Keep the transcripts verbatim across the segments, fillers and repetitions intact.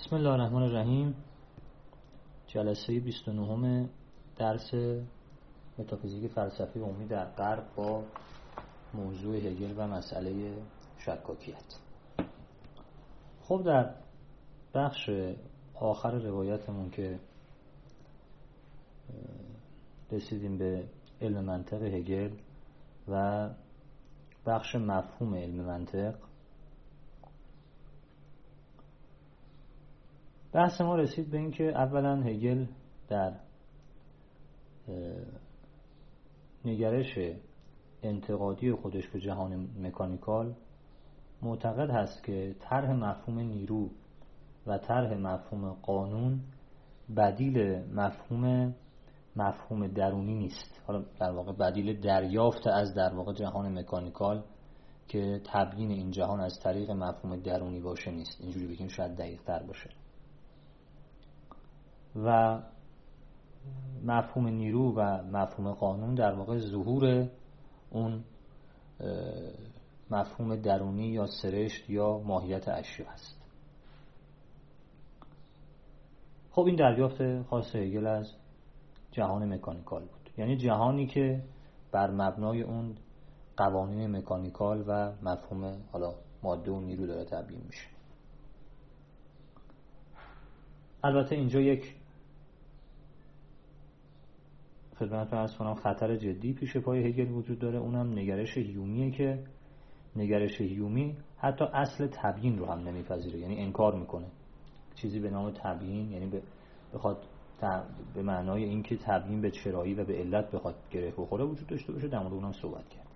بسم الله الرحمن الرحیم. جلسه بیست و نه درس متافیزیک فلسفی عمومی در غرب با موضوع هگل و مسئله شکاکیت. خب در بخش آخر روایتمون که رسیدیم به علم منطق هگل و بخش مفهوم علم منطق، بحث ما رسید به این که اولا هگل در نگرش انتقادی خودش به جهان مکانیکال معتقد هست که طرح مفهوم نیرو و طرح مفهوم قانون بدیل مفهوم مفهوم درونی نیست. حالا در واقع بدیل دریافت از در واقع جهان مکانیکال که تبیین این جهان از طریق مفهوم درونی باشه نیست. اینجوری بگیم شاید دقیق تر باشه. و مفهوم نیرو و مفهوم قانون در واقع ظهور اون مفهوم درونی یا سرشت یا ماهیت اشیا هست. خب این دریافت خاص هگل از جهان مکانیکال بود، یعنی جهانی که بر مبنای اون قوانین مکانیکال و مفهوم حالا ماده و نیرو داره تبیین میشه. البته اینجا یک خدمتتون عرض کنم خطر جدی پیش پای هگل وجود داره، اونم نگرش هیومیه که نگرش هیومی حتی اصل تبیین رو هم نمیپذیره، یعنی انکار میکنه چیزی به نام تبیین، یعنی بخواد به معنای اینکه تبیین به چرایی و به علت بخواد گره بخوره وجود داشته باشه. در مورد اونم صحبت کرد.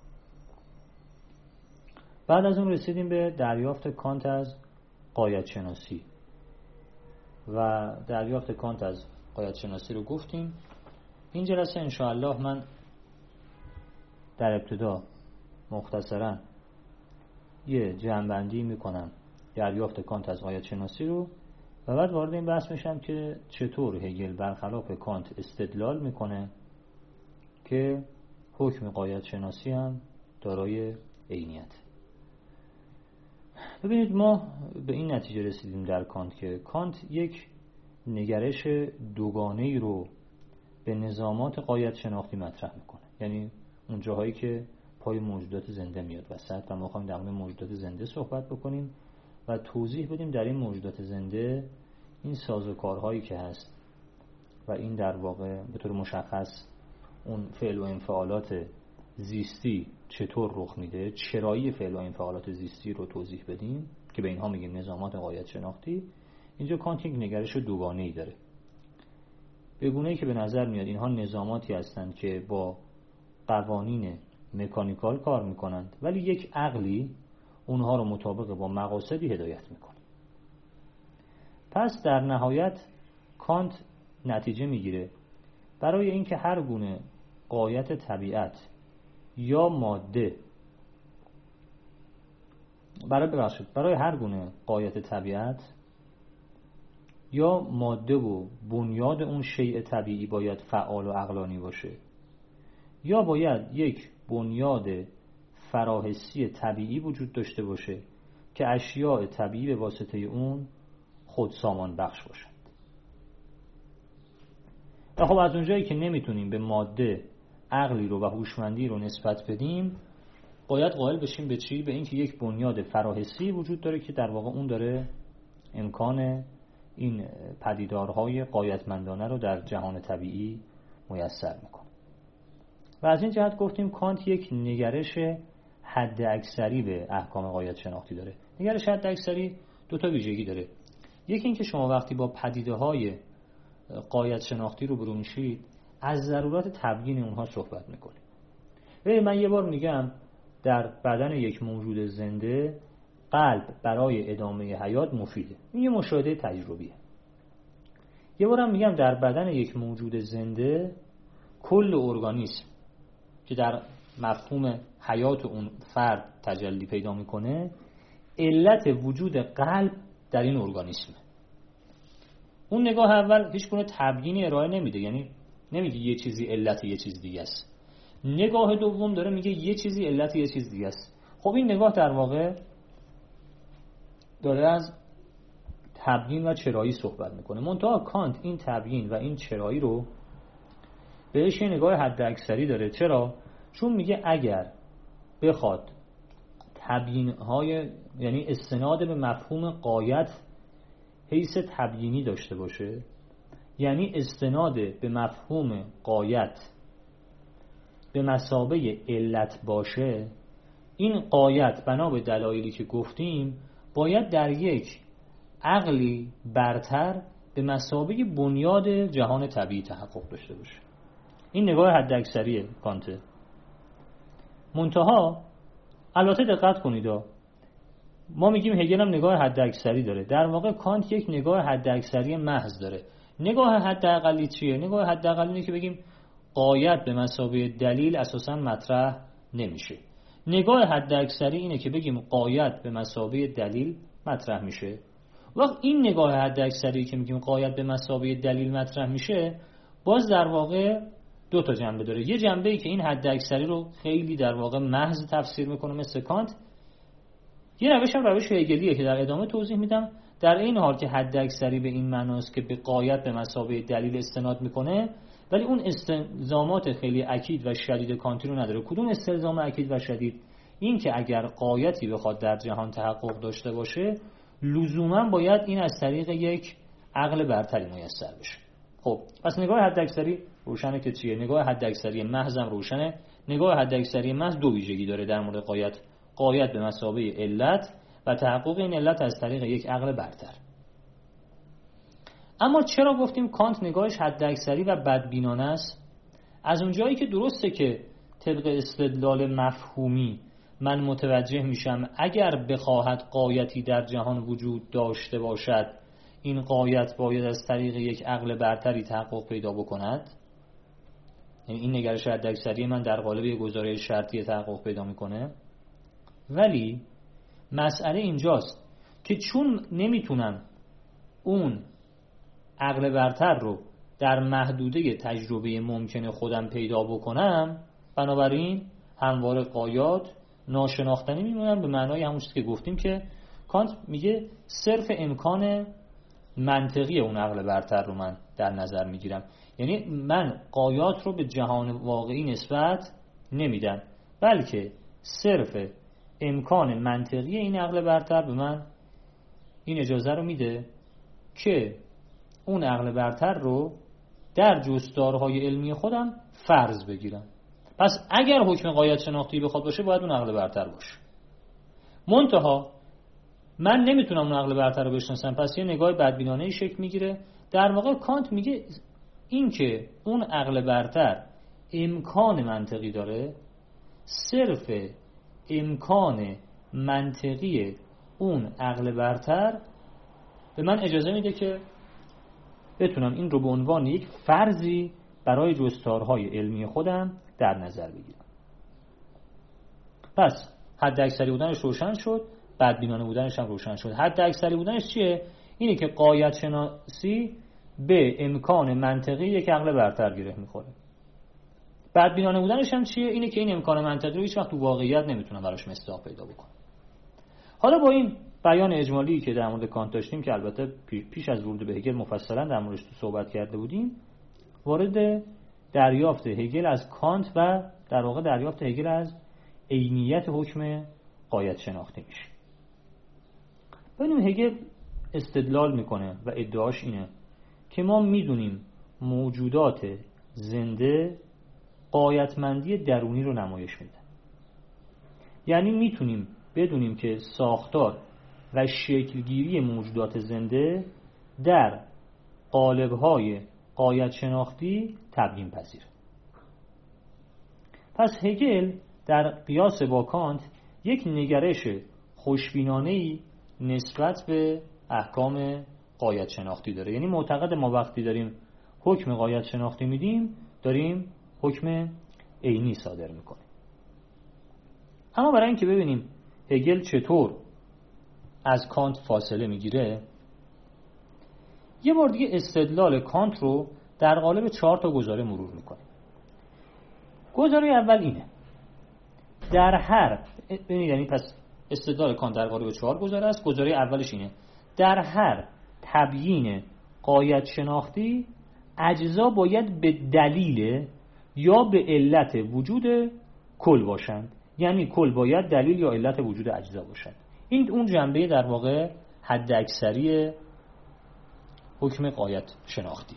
بعد از اون رسیدیم به دریافت کانت از غایت شناسی و دریافت کانت از غایت شناسی رو گفتیم. این جلسه انشاءالله من در ابتدا مختصرا یه جمع‌بندی میکنم دریافت کانت از غایت شناسی رو و بعد وارد این بحث میشم که چطور هگل برخلاف کانت استدلال میکنه که حکم غایت شناسی هم دارای عینیت. ببینید ما به این نتیجه رسیدیم در کانت که کانت یک نگرش دوگانه‌ای رو به نظامات غایت شناختی مطرح میکنه، یعنی اون جاهایی که پای موجودات زنده میاد وسط و ما خواهیم در مورد موجودات زنده صحبت بکنیم و توضیح بدیم در این موجودات زنده این سازوکارهایی که هست و این در واقع به طور مشخص اون فعل و انفعالات زیستی چطور رخ میده، چرایی فعل و انفعالات زیستی رو توضیح بدیم که به اینها میگیم نظامات غایت شناختی. اینجا کانت یک نگرش دوگانه‌ای داره، به گونه‌ای که به نظر میاد اینها نظاماتی هستند که با قوانین مکانیکال کار میکنند ولی یک عقلی اونها رو مطابق با مقاصدی هدایت میکنه. پس در نهایت کانت نتیجه میگیره برای اینکه هر گونه غایت طبیعت یا ماده برای ببخشید برای هر گونه غایت طبیعت یا ماده و بنیاد اون شیء طبیعی باید فعال و عقلانی باشه یا باید یک بنیاد فراحسی طبیعی وجود داشته باشه که اشیاء طبیعی به واسطه اون خود سامان بخش باشند. و خب از اونجایی که نمیتونیم به ماده عقلی رو و هوشمندی رو نسبت بدیم باید قائل بشیم به چی؟ به اینکه یک بنیاد فراحسی وجود داره که در واقع اون داره امکان این پدیدارهای غایتمندانه رو در جهان طبیعی میسر میکنه. و از این جهت گفتیم کانت یک نگرش حد اکثری به احکام غایت شناختی داره. نگرش حد اکثری دو تا ویژگی داره. یکی این که شما وقتی با پدیده های غایت شناختی رو برو میشید از ضرورت تبیین اونها صحبت میکنید. ببین من یه بار میگم در بدن یک موجود زنده قلب برای ادامه حیات مفیده. این یه مشاهده تجربیه. یه بارم میگم در بدن یک موجود زنده کل ارگانیسم که در مفهوم حیات اون فرد تجلی پیدا میکنه علت وجود قلب در این ارگانیسمه. اون نگاه اول هیچ گونه تبیینی ارائه نمیده، یعنی نمیگه یه چیزی علت یه چیز دیگه است. نگاه دوم داره میگه یه چیزی علت یه چیز دیگه است. خب این نگاه در واقع داره از تبیین و چرایی صحبت میکنه. منتها کانت این تبیین و این چرایی رو بهش یه نگاه حداکثری داره. چرا؟ چون میگه اگر بخواد تبیین‌های یعنی استناد به مفهوم غایت حیث تبیینی داشته باشه، یعنی استناد به مفهوم غایت به مثابه علت باشه، این غایت بنا به دلایلی که گفتیم باید در یک عقلی برتر به مثابه بنیاد جهان طبیعی تحقق داشته باشه. این نگاه حداکثری کانته. منتها البته دقت کنید، ما میگیم هگل هم نگاه حداکثری داره، در واقع کانت یک نگاه حداکثری محض داره. نگاه حداقلی چیه؟ نگاه حداقلی اینه که بگیم غایت به مثابه دلیل اساسا مطرح نمیشه. نگاه حداکثری اینه که بگیم غایت به مثابه دلیل مطرح میشه. وقت این نگاه حداکثری که میگیم غایت به مثابه دلیل مطرح میشه، باز در واقع دو تا جنبه داره. یه جنبه ای که این حداکثری رو خیلی در واقع محض تفسیر میکنه مثل کانت، یه روش هم روش هگلیه که در ادامه توضیح میدم. در این حال که حداکثری به این معناست که به غایت به مثابه دلیل استناد میکنه، ولی اون استلزامات خیلی اکید و شدید کانتی رو نداره. کدوم استلزام اکید و شدید؟ این که اگر غایتی بخواد در جهان تحقق داشته باشه، لزوما باید این از طریق یک عقل برتری میسر بشه. خب پس نگاه حداکثری روشنه که چیه؟ نگاه حداکثری محض هم روشنه. نگاه حداکثری محض دو ویژگی داره در مورد غایت: غایت به مثابه علت و تحقق این علت از طریق یک عقل برتر. اما چرا گفتیم کانت نگاهش حداکثری و بدبینانه است؟ از اونجایی که درسته که طبق استدلال مفهومی من متوجه میشم اگر بخواهد غایتی در جهان وجود داشته باشد، این غایت باید از طریق یک عقل برتری تحقق پیدا بکند. یعنی این نگرش حداکثری من در قالب یک گزاره شرطی تحقق پیدا میکنه. ولی مسئله اینجاست که چون نمیتونم اون عقل برتر رو در محدوده تجربه ممکن خودم پیدا بکنم، بنابراین همواره غایات ناشناختنی میمونن، به معنای همون چیزی که گفتیم که کانت میگه صرف امکان منطقی اون عقل برتر رو من در نظر میگیرم. یعنی من غایات رو به جهان واقعی نسبت نمیدم، بلکه صرف امکان منطقی این عقل برتر به من این اجازه رو میده که اون عقل برتر رو در جستارهای علمی خودم فرض بگیرم. پس اگر حکم غایت شناختی بخواد باشه، باید اون عقل برتر باشه. منتها من نمیتونم اون عقل برتر رو بشناسم، پس یه نگاه بدبینانه شکل میگیره. در واقع کانت میگه این که اون عقل برتر امکان منطقی داره، صرف امکان منطقی اون عقل برتر به من اجازه میده که بتونم این رو به عنوان یک فرضی برای جستارهای علمی خودم در نظر بگیرم. پس حداکثری بودنش روشن شد، بدبینانه بودنش هم روشن شد. حداکثری بودنش چیه؟ اینه که غایت شناسی به امکان منطقی یک عقل برتر گره میخوره. بدبینانه بودنش هم چیه؟ اینه که این امکان منطقی رو هیچ وقت تو واقعیت نمیتونم براش مصداق پیدا بکنم. حالا با این بیان اجمالی که در مورد کانت داشتیم، که البته پیش از ورود به هگل مفصلا در موردش تو صحبت کرده بودیم، وارد دریافت هگل از کانت و در واقع دریافت هگل از عینیت حکم غایت شناختی میشه. ببینیم هگل استدلال میکنه و ادعاش اینه که ما میدونیم موجودات زنده غایتمندی درونی رو نمایش میدن. یعنی میتونیم بدونیم که ساختار و شکلگیری موجودات زنده در قالب‌های غایت شناختی تبیین پذیر. پس هگل در قیاس با کانت یک نگرش خوشبینانه‌ای نسبت به احکام غایت شناختی داره. یعنی معتقد ما وقتی داریم حکم غایت شناختی میدیم، داریم حکم عینی صادر میکنیم. اما برای اینکه ببینیم هگل چطور از کانت فاصله میگیره، یه بار دیگه استدلال کانت رو در قالب چهار تا گزاره مرور میکنیم. گزاره اول اینه: در هر ببینید، یعنی پس استدلال کانت در قالب چهار گزاره است. گزاره اولش اینه: در هر تبیین غایت شناختی اجزا باید به دلیل یا به علت وجود کل باشند، یعنی کل باید دلیل یا علت وجود اجزا باشند. این اون جنبه در واقع حد اکثری حکم غایت شناختی.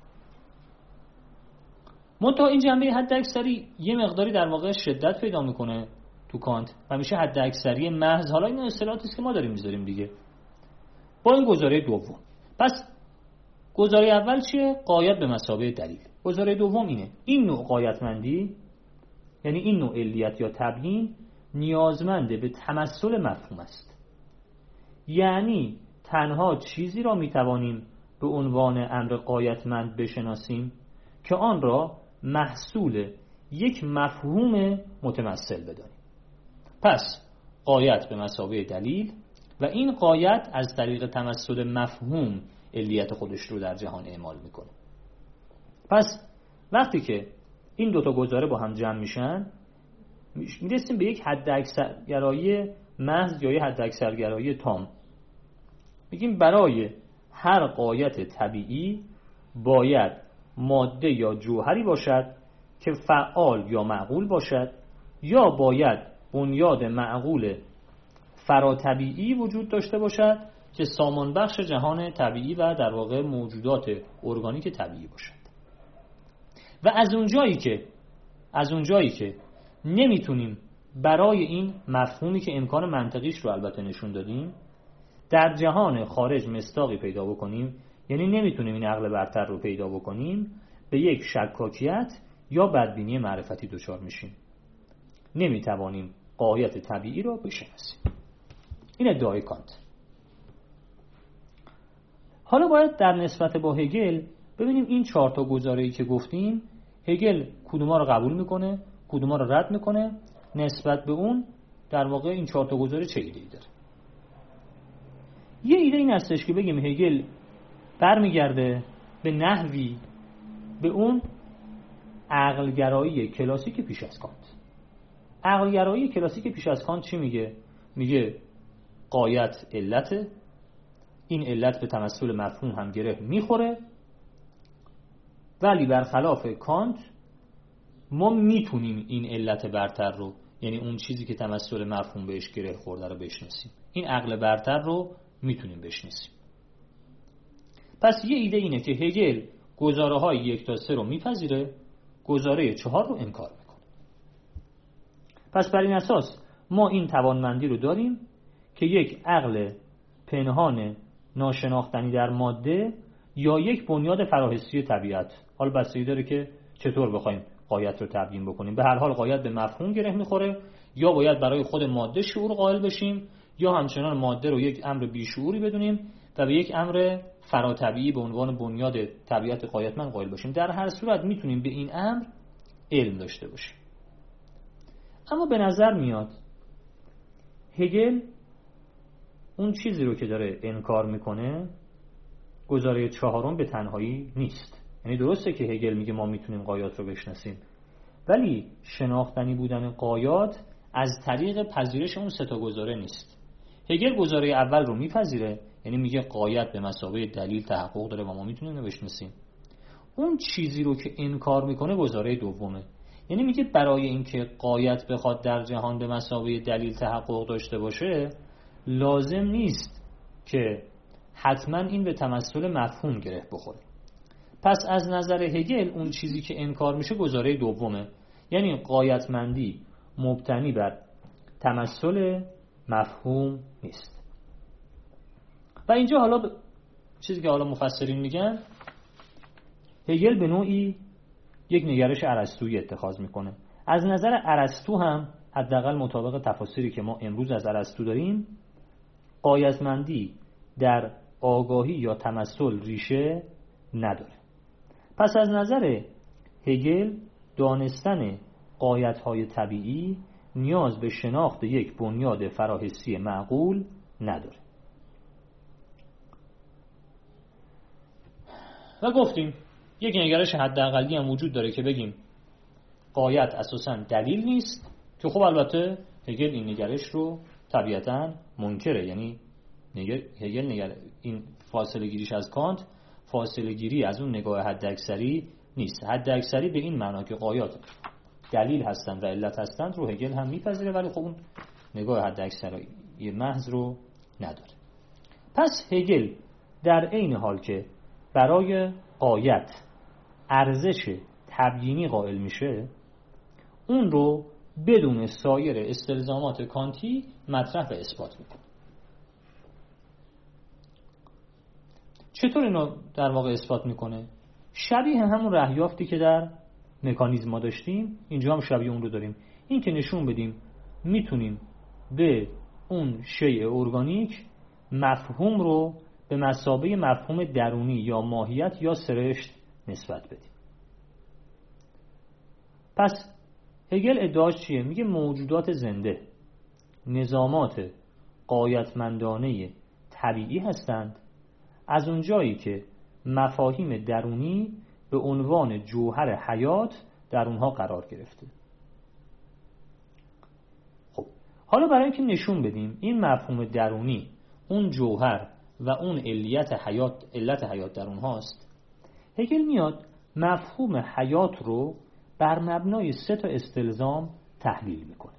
منتها این جنبه حد اکثری یه مقداری در واقع شدت پیدا میکنه تو کانت و میشه حد اکثری محض. حالا این اصطلاحاتی است که ما داریم میذاریم دیگه. با این گزاره دوم، پس گزاره اول چیه؟ غایت به مثابه دلیل. گزاره دوم اینه، این نوع غایتمندی، یعنی این نوع علیت یا تبیین، نیازمند به تمثل مفهوم است. یعنی تنها چیزی را میتوانیم به عنوان امر غایتمند بشناسیم که آن را محصول یک مفهوم متمثل بدانیم. پس غایت به مثابه دلیل و این غایت از طریق تمثل مفهوم علیت خودش رو در جهان اعمال میکنه. پس وقتی که این دوتا گزاره با هم جمع میشن میرسیم به یک حد اکثرگرایی محض یا یک حد اکثرگرایی تام. میگیم برای هر غایت طبیعی باید ماده یا جوهری باشد که فعال یا معقول باشد، یا باید بنیاد معقول فراطبیعی وجود داشته باشد که سامان بخش جهان طبیعی و در واقع موجودات ارگانیک طبیعی باشد. و از اونجایی که از اونجایی که نمیتونیم برای این مفهومی که امکان منطقیش رو البته نشون دادیم در جهان خارج مصداقی پیدا بکنیم، یعنی نمیتونیم این عقل برتر رو پیدا بکنیم، به یک شکاکیت یا بدبینی معرفتی دچار میشیم. نمیتوانیم غایت طبیعی را بشناسیم. این ادعای کانت. حالا باید در نسبت با هگل ببینیم این چهار تا گزاره‌ای که گفتیم هگل کدوما رو قبول میکنه، کدوما رو رد میکنه، نسبت به اون در واقع این چهار تا گزاره چه ایده‌ای داره. یه ایده این هستش که بگیم هگل برمیگرده به نحوی به اون عقلگرایی کلاسیک پیش از کانت. عقلگرایی کلاسیک پیش از کانت چی میگه؟ میگه غایت علته، این علت به تمثل مفهوم هم گره میخوره، ولی برخلاف کانت ما میتونیم این علت برتر رو، یعنی اون چیزی که تمثل مفهوم بهش گره خورده رو بشناسیم. این عقل برتر رو میتونیم بشناسیم. پس یه ایده اینه که هگل گزاره های یک تا سه رو میپذیره، گزاره چهار رو انکار میکنه. پس بر این اساس ما این توانمندی رو داریم که یک عقل پنهان ناشناختنی در ماده یا یک بنیاد فراحسی طبیعت، حال بستگی داره که چطور بخوایم غایت رو تبیین بکنیم. به هر حال غایت به مفهوم گره میخوره، یا باید برای خود ماده شعور قائل بشیم، یا همچنان ماده رو یک امر بیشعوری بدونیم و به یک امر فراطبیعی به عنوان بنیاد طبیعت غایتمند قائل باشیم. در هر صورت میتونیم به این امر علم داشته باشیم. اما به نظر میاد هگل اون چیزی رو که داره انکار میکنه گزاره چهارم به تنهایی نیست. یعنی درسته که هگل میگه ما میتونیم غایات رو بشناسیم، ولی شناختنی بودن غایات از طریق پذیرش اون سه تا گزاره نیست. هگل گزاره اول رو میپذیره، یعنی میگه غایت به مثابه دلیل تحقق داره و ما میتونیم بشناسیم. اون چیزی رو که انکار میکنه گزاره دومه، یعنی میگه برای اینکه غایت بخواد در جهان به مثابه دلیل تحقق داشته باشه لازم نیست که حتما این به تمثل مفهوم گره بخوره. پس از نظر هگل اون چیزی که انکار میشه گزاره دومه، یعنی غایتمندی مبتنی بر تمثل مفهوم نیست. و اینجا حالا ب... چیزی که حالا مفسرین میگن، هگل به نوعی یک نگرش ارسطویی اتخاذ میکنه. از نظر ارسطو هم حداقل مطابق تفاسیری که ما امروز از ارسطو داریم، غایتمندی در آگاهی یا تمثل ریشه نداره. پس از نظر هگل دانستن غایت‌های طبیعی نیاز به شناخت یک بنیاد فراحسی معقول نداره. و گفتیم یک نگرش حداقلی هم وجود داره که بگیم غایت اساساً دلیل نیست، که خب البته هگل این نگرش رو طبیعتاً منکره، یعنی هگل نگر این فاصله گیریش از کانت فاصله گیری از اون نگاه حد اکثری نیست. حد اکثری به این معنا که غایات دلیل هستند و علت هستند رو هگل هم میپذیره، ولی خب اون نگاه حد اکثری محض رو نداره. پس هگل در عین حال که برای غایت ارزش تبیینی قائل میشه، اون رو بدون سایر استلزامات کانتی مطرح و اثبات میکنه. چطور اینو در واقع اثبات میکنه؟ شبیه همون رهیافتی که در مکانیزم ما داشتیم، اینجا هم شبیه اون رو داریم. این که نشون بدیم میتونیم به اون شیء ارگانیک مفهوم رو به مثابه مفهوم درونی یا ماهیت یا سرشت نسبت بدیم. پس هگل ادعاش چیه؟ میگه موجودات زنده نظامات غایتمندانه طبیعی هستند از اونجایی که مفاهیم درونی به عنوان جوهر حیات در اونها قرار گرفته. خب حالا برای اینکه نشون بدیم این مفهوم درونی اون جوهر و اون علیت حیات علت حیات در اونهاست، هگل میاد مفهوم حیات رو بر مبنای سه تا استلزام تحلیل میکنه.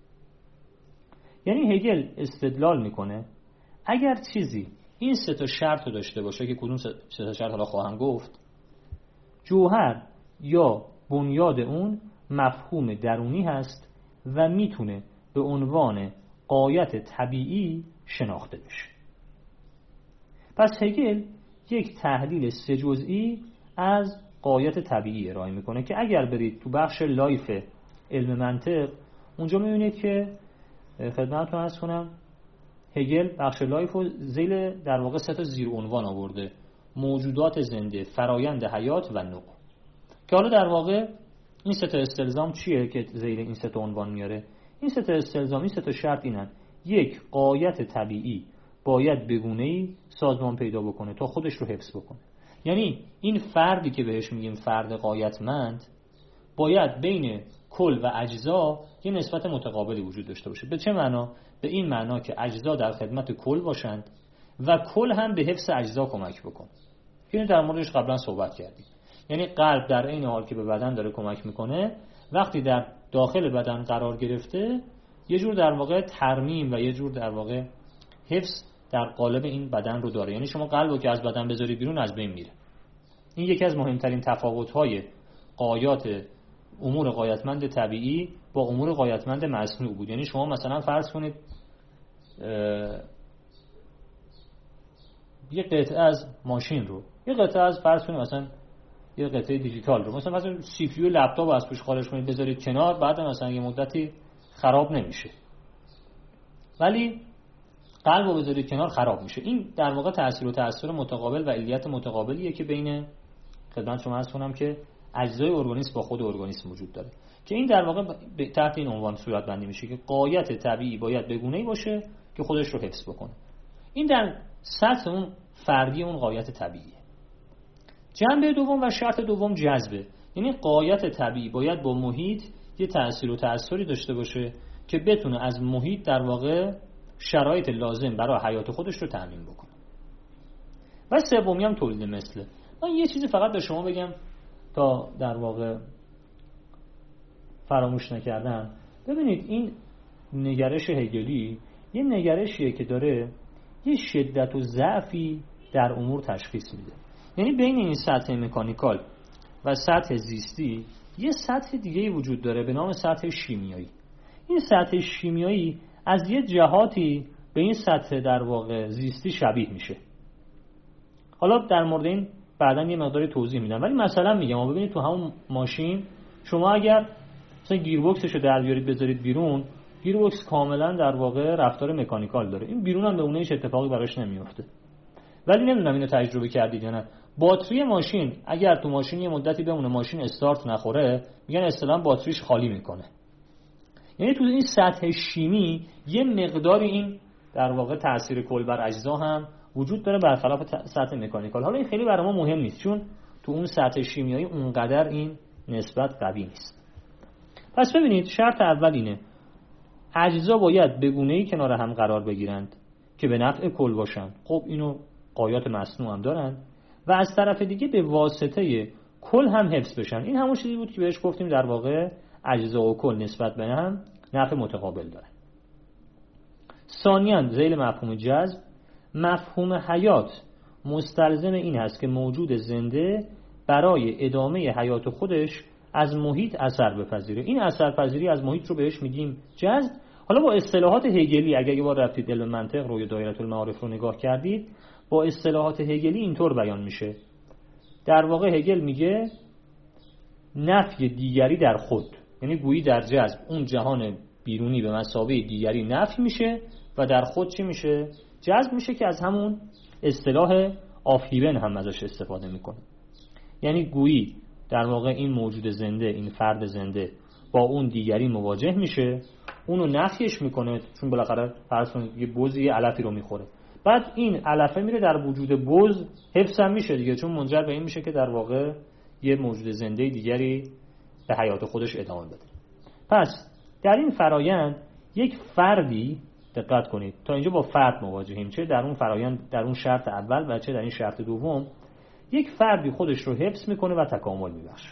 یعنی هگل استدلال میکنه اگر چیزی این سه تا شرط رو داشته باشه، که کدوم سه تا شرط حالا خواهم گفت، جوهر یا بنیاد اون مفهوم درونی هست و میتونه به عنوان غایت طبیعی شناخته بشه. پس هگل یک تحلیل سه جزئی از غایت طبیعی ارائه میکنه که اگر برید تو بخش لایف علم منطق اونجا میبینید که خدمتتون عرض کنم هگل بخش لایف رو ذیل در واقع سه تا زیر عنوان آورده: موجودات زنده، فرایند حیات و نوع. که حالا در واقع این سه تا استلزام چیه که ذیل این سه تا عنوان میاره؟ این سه تا استلزام، این سه تا شرط اینن: یک، غایت طبیعی باید بگونه‌ای سازمان پیدا بکنه تا خودش رو حفظ بکنه. یعنی این فردی که بهش میگیم فرد غایتمند باید بین کل و اجزا یه نسبت متقابلی وجود داشته باشه. به چه معنا؟ به این معنا که اجزا در خدمت کل باشند و کل هم به حفظ اجزا کمک بکنه. اینو در موردش قبلا صحبت کردیم. یعنی قلب در این حال که به بدن داره کمک میکنه، وقتی در داخل بدن قرار گرفته یه جور در واقع ترمیم و یه جور در واقع حفظ در قالب این بدن رو داره. یعنی شما قلب رو که از بدن بذاری بیرون از بین میره. این یکی از مهمترین تفاوت‌های غایات امور غایتمند طبیعی با امور غایتمند مصنوع بود. یعنی شما مثلا فرض کنید یه قطعه از ماشین رو، یه قطعه از فرض کنید مثلا یه قطعه دیجیتال رو، مثلا مثلا سی پی یو لپتاپ از توش خارج کنید بذارید کنار، بعد مثلا یه مدتی خراب نمیشه. ولی قلب رو بذارید کنار خراب میشه. این در واقع تأثیر و تأثیر متقابل و علیت متقابلیه که بین خدمت شما عرض کنم که اجزای ارگانیسم با خود ارگانیسم وجود داره، که این در واقع تحت این عنوان صورت بندی میشه که غایت طبیعی باید بگونه‌ای باشه که خودش رو حفظ بکنه. این در سطح اون فردی اون غایت طبیعیه. جنبه دوم و شرط دوم جذبه. یعنی غایت طبیعی باید با محیط یه تأثیر و تأثیری داشته باشه که بتونه از محیط در واقع شرایط لازم برای حیات خودش رو تامین بکنه. و سومی هم تولید مثله. من یه چیزی فقط به شما بگم تا در واقع فراموش نکردم. ببینید این نگرش هگلی یه نگرشیه که داره یه شدت و ضعفی در امور تشخیص میده. یعنی بین این سطح مکانیکال و سطح زیستی یه سطح دیگه وجود داره به نام سطح شیمیایی. این سطح شیمیایی از یه جهاتی به این سطح در واقع زیستی شبیه میشه. حالا در مورد این بعداً یه مقداری توضیح میدم، ولی مثلا میگم ببینید تو همون ماشین شما اگر مثلا گیربکسش رو در بیارید بذارید بیرون، گیربکس کاملا در واقع رفتار مکانیکال داره. این بیرون هم به اونه هیچ اتفاقی براش نمیفته. ولی نمیدونم اینو تجربه کردید یا نه. باتری ماشین اگر تو ماشین یه مدتی بمونه ماشین استارت نخوره، میگن اصطلاحاً باتریش خالی میکنه. یعنی تو این سطح شیمی یه مقداری این در واقع تأثیر کل بر اجزا هم وجود داره برخلاف سطح مکانیکال. حالا این خیلی برای ما مهم نیست چون تو اون سطح شیمیایی اونقدر این نسبت قوی نیست. پس ببینید شرط اول اینه: اجزا باید به گونه‌ای کنار هم قرار بگیرند که به نفع کل باشن. خب اینو غایات مصنوع هم دارن و از طرف دیگه به واسطه کل هم حفظ بشن. این همون چیزی بود که بهش گفتیم در واقع اجزا و کل نسبت به هم نفع متقابل دارن. ثانیاً ذیل مفهوم جذب، مفهوم حیات مستلزم این هست که موجود زنده برای ادامه حیات خودش از محیط اثر بپذیره. این اثرپذیری از محیط رو بهش میگیم جذب. حالا با اصطلاحات هگلی، اگر یه بار رفتید علم منطق رو یا دایره المعارف رو نگاه کردید، با اصطلاحات هگلی اینطور بیان میشه. در واقع هگل میگه نفی دیگری در خود، یعنی گویی در جذب اون جهان بیرونی به مثابه دیگری نفی میشه و در خود چی میشه؟ جذب میشه، که از همون اصطلاح آفلیبن هم ازش استفاده میکنه. یعنی گویی در واقع این موجود زنده، این فرد زنده با اون دیگری مواجه میشه، اونو نفیش میکنه، چون بالاخره فرض کنید یه بز یه علفی رو میخوره، بعد این علفه میره در وجود بز حفظ هم میشه دیگه، چون منجر به این میشه که در واقع یه موجود زنده دیگری به حیات خودش ادامه بده. پس در این فرایند یک فردی، دقت کنید تا اینجا با فرد مواجهیم، چه در اون فرایند در اون شرط اول و چه در این شرط دوم، یک فردی خودش رو حفظ میکنه و تکامل میبخشه.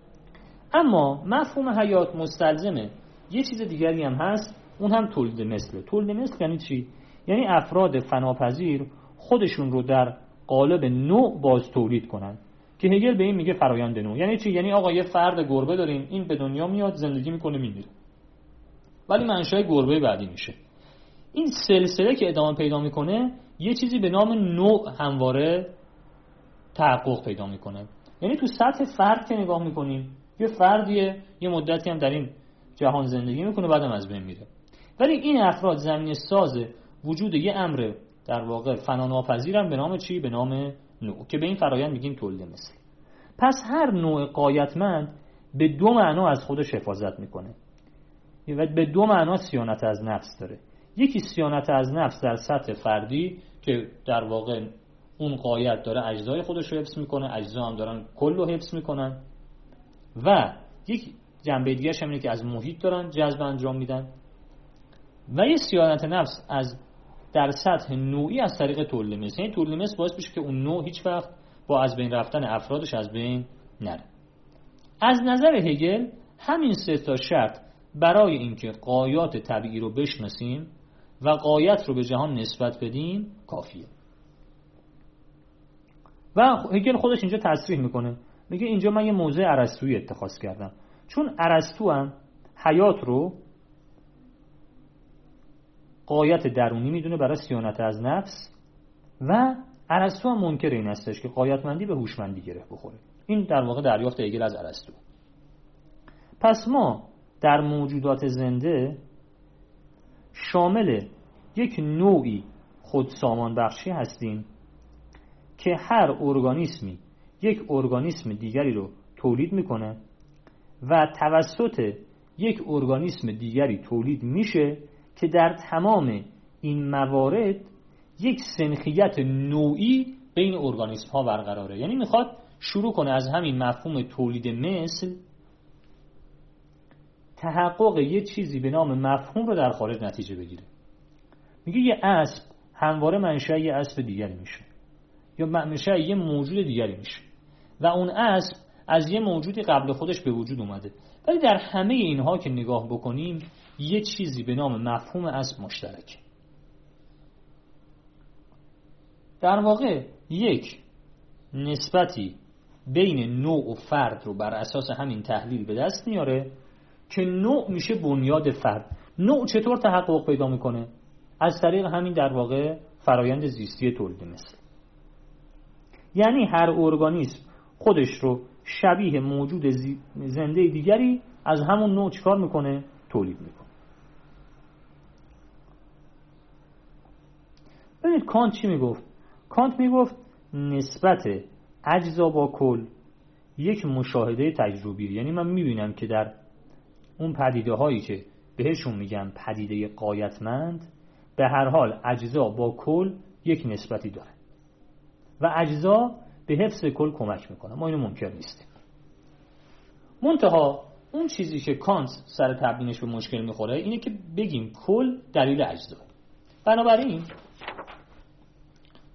اما مفهوم حیات مستلزمه یه چیز دیگری هم هست، اون هم تولید مثله. تولید مثل یعنی چی؟ یعنی افراد فناپذیر خودشون رو در قالب نوع باز تولید کنن، که هگل به این میگه فرایند نوع. یعنی چی؟ یعنی آقا یه فرد گربه داریم، این به دنیا میاد، زندگی میکنه، میمیره، ولی منشأ گربه بعدی میشه. این سلسله که ادامه پیدا میکنه یه چیزی به نام نوع همواره تحقق پیدا میکنه. یعنی تو سطح فرد که نگاه میکنیم، یه فردیه یه مدتی هم در این جهان زندگی میکنه، بعدم از بین میره، ولی این افراد زمینه ساز وجود یه امر در واقع فناناپذیرن به نام چی؟ به نام نوع، که به این فرایند میگیم تولید مثل. پس هر نوع غایتمند به دو معنا از خودش حفاظت میکنه و به دو معنا صیانت از نفس داره. یکی صیانت از نفس در سطح فردی که در واقع اون غایت داره اجزای خودش رو حفظ میکنه، اجزا هم دارن کل رو حفظ میکنن، و یک جنبه دیگه همینه که از محیط دارن جذب انجام میدن، و یه صیانت نفس از در سطح نوعی از طریق تولید مثل. این تولید مثل باعث میشه که اون نوع هیچ وقت با از بین رفتن افرادش از بین نره. از نظر هگل همین سه تا شرط برای اینکه غایات طبیعی رو بشناسیم و غایت رو به جهان نسبت بدیم کافیه. و هگل خودش اینجا تصریح میکنه، میگه اینجا من یه موضع ارسطویی اتخاذ کردم، چون ارسطو هم حیات رو غایت درونی میدونه برای صیانت از نفس، و ارسطو هم منکر این هستش که غایتمندی به هوشمندی گره بخوره. این در واقع دریافت هگل از ارسطو. پس ما در موجودات زنده شامل یک نوعی خودسامان بخشی هستیم که هر ارگانیسمی یک ارگانیسم دیگری رو تولید میکنه و توسط یک ارگانیسم دیگری تولید میشه که در تمام این موارد یک سنخیت نوعی بین ارگانیسم ها برقراره. یعنی میخواد شروع کنه از همین مفهوم تولید مثل تحقق یه چیزی به نام مفهوم رو در خارج نتیجه بگیره. میگه یه اسب همواره منشأ یه اسب دیگری میشه یا منشأ یه موجود دیگری میشه و اون اسب از یه موجودی قبل خودش به وجود اومده، ولی در همه اینها که نگاه بکنیم یه چیزی به نام مفهوم اسب مشترک. در واقع یک نسبتی بین نوع و فرد رو بر اساس همین تحلیل به دست میاره که نوع میشه بنیاد فرد. نوع چطور تحقق پیدا میکنه؟ از طریق همین در واقع فرایند زیستی تولید مثل. یعنی هر ارگانیسم خودش رو شبیه موجود زنده دیگری از همون نوع چکار میکنه؟ تولید میکنه. ببینید کانت چی میگفت؟ کانت میگفت نسبت اجزا با کل یک مشاهده تجربی، یعنی من میبینم که در اون پدیده هایی که بهشون میگم پدیده غایتمند، به هر حال اجزا با کل یک نسبتی داره و اجزا به حفظ کل کمک میکنه. ما اینو منکر نیستیم. منتها اون چیزی که کانت سر تبیینش به مشکل میخوره اینه که بگیم کل دلیل اجزا. بنابراین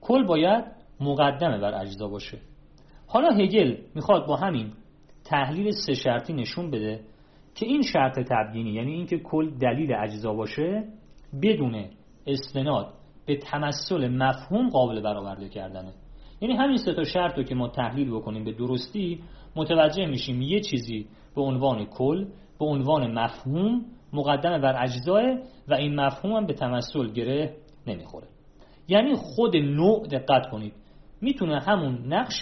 کل باید مقدمه بر اجزا باشه. حالا هگل میخواد با همین تحلیل سه شرطی نشون بده که این شرط تبیینی، یعنی اینکه کل دلیل اجزا باشه، بدون استناد به تمثل مفهوم قابل برآورده کردنه. یعنی همین سه تا شرط رو که ما تحلیل بکنیم به درستی، متوجه میشیم یه چیزی به عنوان کل، به عنوان مفهوم مقدمه بر اجزاه و این مفهوم هم به تمثل گره نمیخوره. یعنی خود نوع، دقت کنید، میتونه همون نقش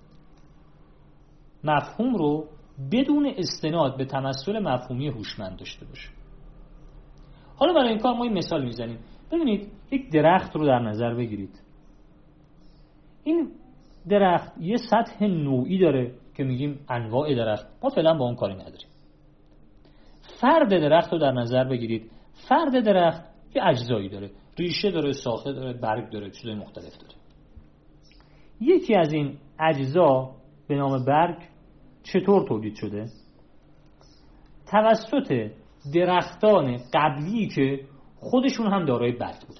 مفهوم رو بدون استناد به تمثل مفهومی هوشمند داشته باشه. حالا برای این کار ما این مثال میزنیم. ببینید یک درخت رو در نظر بگیرید. این درخت یه سطح نوعی داره که میگیم انواع درخت. ما فعلا با اون کاری نداریم. فرد درخت رو در نظر بگیرید. فرد درخت یه اجزایی داره. ریشه داره، ساقه داره، برگ داره، چیزای مختلف داره. یکی از این اجزا به نام برگ چطور تولید شده؟ توسط درختان قبلی که خودشون هم دارای برگ بودن.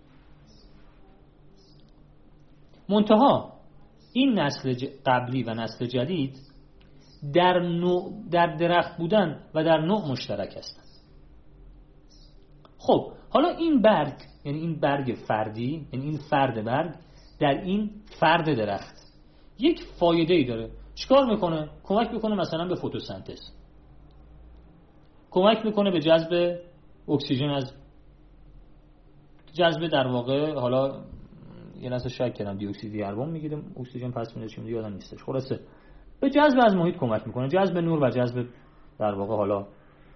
منتها این نسل قبلی و نسل جدید در نوع در درخت بودن و در نوع مشترک هستن. خب حالا این برگ، یعنی این برگ فردی، یعنی این فرد برگ در این فرد درخت یک فایده ای داره. چیکار میکنه؟ کمک میکنه مثلا به فتوسنتز، کمک میکنه به جذب اکسیژن، از جذب در واقع، حالا یه لحظه شک کردم دی اکسید کربن میگیریم، اکسیژن پس میده، چی میده یادم نیستش. خلاصه به جذب از محیط کمک میکنه، جذب نور و جذب در واقع حالا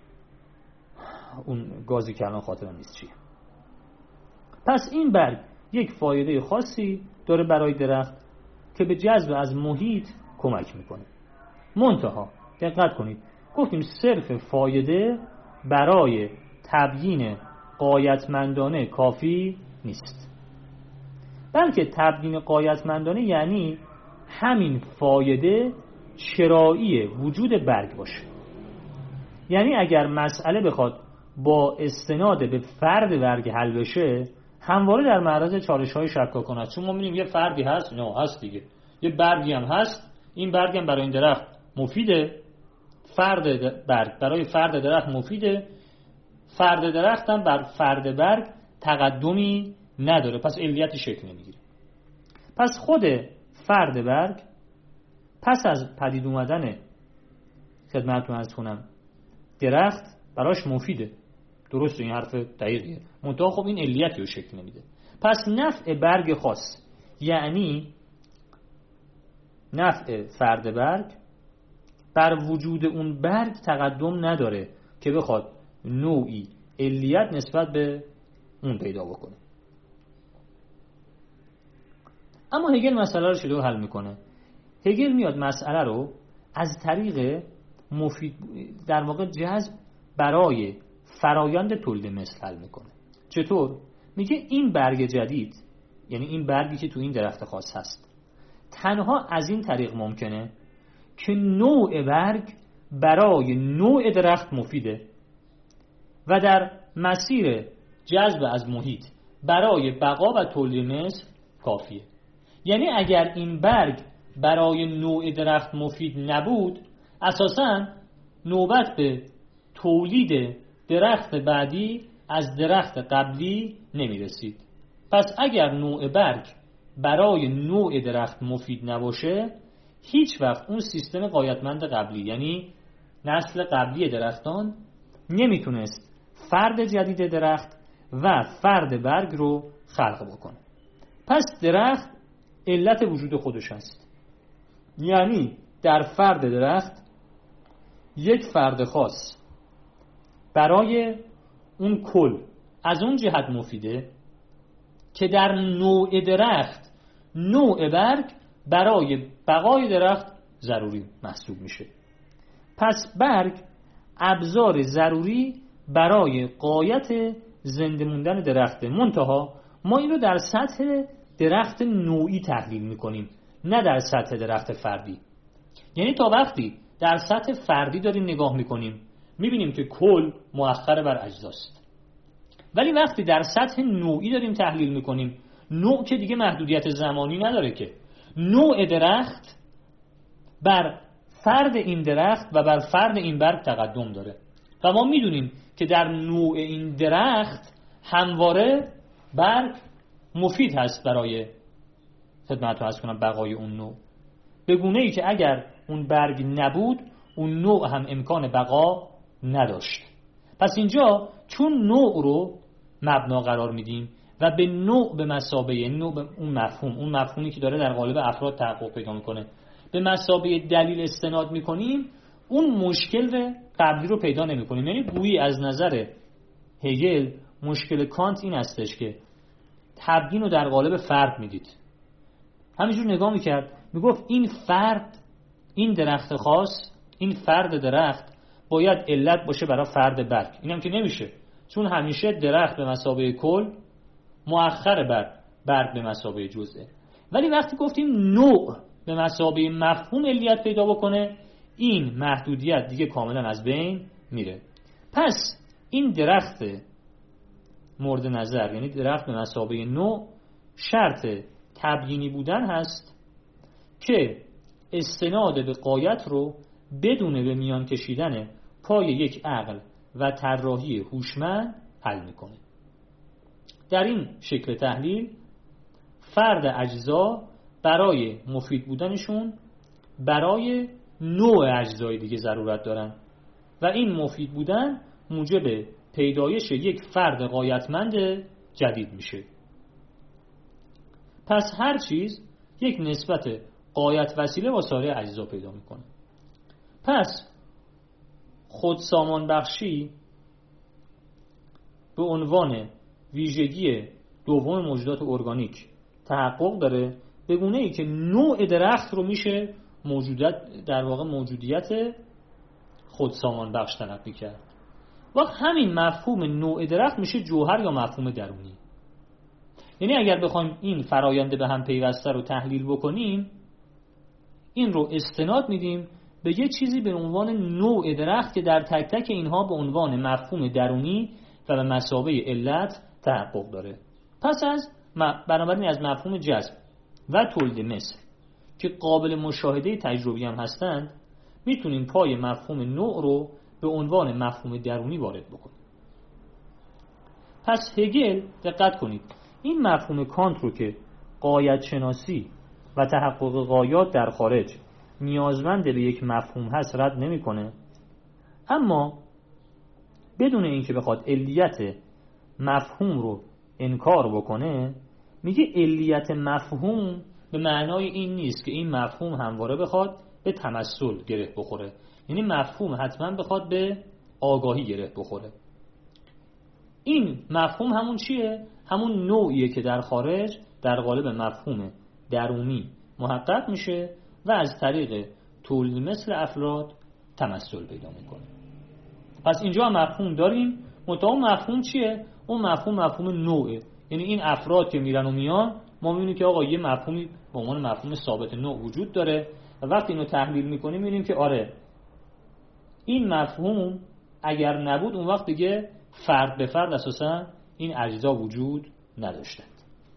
اون گازی که الان خاطرم نیست چیه. پس این برگ یک فایده خاصی داره برای درخت که به جذب از محیط کمک میکنه. منتها دقت کنید، گفتیم صرف فایده برای تبیین غایتمندانه کافی نیست، بلکه تبیین غایتمندانه یعنی همین فایده چرایی وجود برگ باشه. یعنی اگر مسئله بخواد با استناد به فرد برگ حل بشه، همواره در معرض چالش‌های شکاکانه است. چون ما می‌بینیم یه فردی هست، نه هست دیگه، یه برگی هم هست، این برگ هم برای این درخت مفیده، فرد برگ برای فرد درخت مفیده، فرد درخت هم بر فرد برگ تقدمی نداره، پس علیتی شکل نمیگیره. پس خود فرد برگ پس از پدید اومدن، خدمتتون عرض کنم، درخت براش مفیده. درسته، این حرف دقیقیه، منتها خب این علیتی رو شکل نمیده. پس نفع برگ خاص، یعنی نفع فرد برگ، بر وجود اون برگ تقدم نداره که بخواد نوعی علیت نسبت به اون پیدا بکنه. اما هگل مسئله رو چطور حل میکنه؟ هگل میاد مسئله رو از طریق مفید در واقع جذب برای فرایند تولید مثل حل میکنه. چطور؟ میگه این برگ جدید، یعنی این برگی که تو این درخت خاص هست، تنها از این طریق ممکنه که نوع برگ برای نوع درخت مفیده و در مسیر جذب از محیط برای بقا و تولید مثل کافیه. یعنی اگر این برگ برای نوع درخت مفید نبود، اساساً نوبت به تولید درخت بعدی از درخت قبلی نمی رسید. پس اگر نوع برگ برای نوع درخت مفید نباشه، هیچ وقت اون سیستم غایتمند قبلی، یعنی نسل قبلی درختان، نمیتونست فرد جدید درخت و فرد برگ رو خلق بکنه. پس درخت علت وجود خودش هست، یعنی در فرد درخت یک فرد خاص برای اون کل از اون جهت مفیده که در نوع درخت، نوع برگ برای بقای درخت ضروری محسوب میشه. پس برگ ابزار ضروری برای غایت زنده موندن درخته. منتها ما این رو در سطح درخت نوعی تحلیل میکنیم، نه در سطح درخت فردی. یعنی تا وقتی در سطح فردی داریم نگاه میکنیم، میبینیم که کل مؤخر بر اجزاست. ولی وقتی در سطح نوعی داریم تحلیل میکنیم، نوع که دیگه محدودیت زمانی نداره که. نوع درخت بر فرد این درخت و بر فرد این برگ تقدم داره و ما میدونیم که در نوع این درخت همواره برگ مفید هست برای خدمت عرض کنم بقای اون نوع، به گونه ای که اگر اون برگ نبود اون نوع هم امکان بقا نداشت. پس اینجا چون نوع رو مبنا قرار میدیم و به نوع به مثابه نوع به اون مفهوم اون مفهومی که داره در قالب افراد تحقق پیدا میکنه به مثابه دلیل استناد میکنیم، اون مشکل قبلی رو پیدا نمیکنیم. یعنی گویی از نظر هگل مشکل کانت این هستش که تبیین رو در قالب فرد میدید. همینجور نگاه میکرد میگفت این فرد، این درخت خاص، این فرد درخت باید علت باشه برای فرد برگ. اینم که نمیشه، چون همیشه درخت به مثابه کل مؤخر بر برگ به مثابه جزءه. ولی وقتی گفتیم نوع به مثابه مفهوم علیت پیدا بکنه، این محدودیت دیگه کاملا از بین میره. پس این درخت مورد نظر، یعنی درخت به مثابه نوع، شرط تبیینی بودن هست که استناد به غایت رو بدون به میان کشیدن پای یک عقل و طراحی هوشمند حل میکنه. در این شکل تحلیل فرد اجزا برای مفید بودنشون برای نوع اجزای دیگه ضرورت دارن و این مفید بودن موجب پیدایش یک فرد غایتمند جدید میشه. پس هر چیز یک نسبت غایت وسیله با سایر اجزا پیدا میکنه. پس خودسامان بخشی به عنوان ویژگی دوم موجودات ارگانیک تحقق داره، به گونه ای که نوع درخت رو میشه موجودیت در واقع موجودیت خودسامان بخش تلقی کرد. وقت همین مفهوم نوع درخت میشه جوهر یا مفهوم درونی. یعنی اگر بخوایم این فراینده به هم پیوسته رو تحلیل بکنیم، این رو استناد میدیم به یه چیزی به عنوان نوع درخت که در تک تک اینها به عنوان مفهوم درونی و به مثابه علت تحقق داره. پس از بنابراین از مفهوم جذب و تولید مثل که قابل مشاهده تجربی هم هستند میتونیم پای مفهوم نوع رو به عنوان مفهوم درونی وارد بکنیم. پس هگل دقت کنید این مفهوم کانت رو که غایت شناسی و تحقق غایات در خارج نیازمند به یک مفهوم هست رد نمیکنه، اما بدون اینکه بخواد علیت مفهوم رو انکار بکنه میگه علیت مفهوم به معنای این نیست که این مفهوم همواره بخواد به تمثل گره بخوره، یعنی مفهوم حتما بخواد به آگاهی گره بخوره. این مفهوم همون چیه؟ همون نوعیه که در خارج در قالب مفهوم درونی محقق میشه و از طریق تولید مثل افراد تمثل پیدا میکنه. پس اینجا هم مفهوم داریم، منتها مفهوم چیه؟ اون مفهوم مفهوم نوعه، یعنی این افراد که میرن و میان ما میبینیم که آقا یه مفهومی به عنوان مفهوم ثابت نوع وجود داره و وقتی اینو تحلیل میکنیم میبینیم که آره این مفهوم اگر نبود اون وقت دیگه فرد به فرد اساسا این اجزا وجود نداشتند.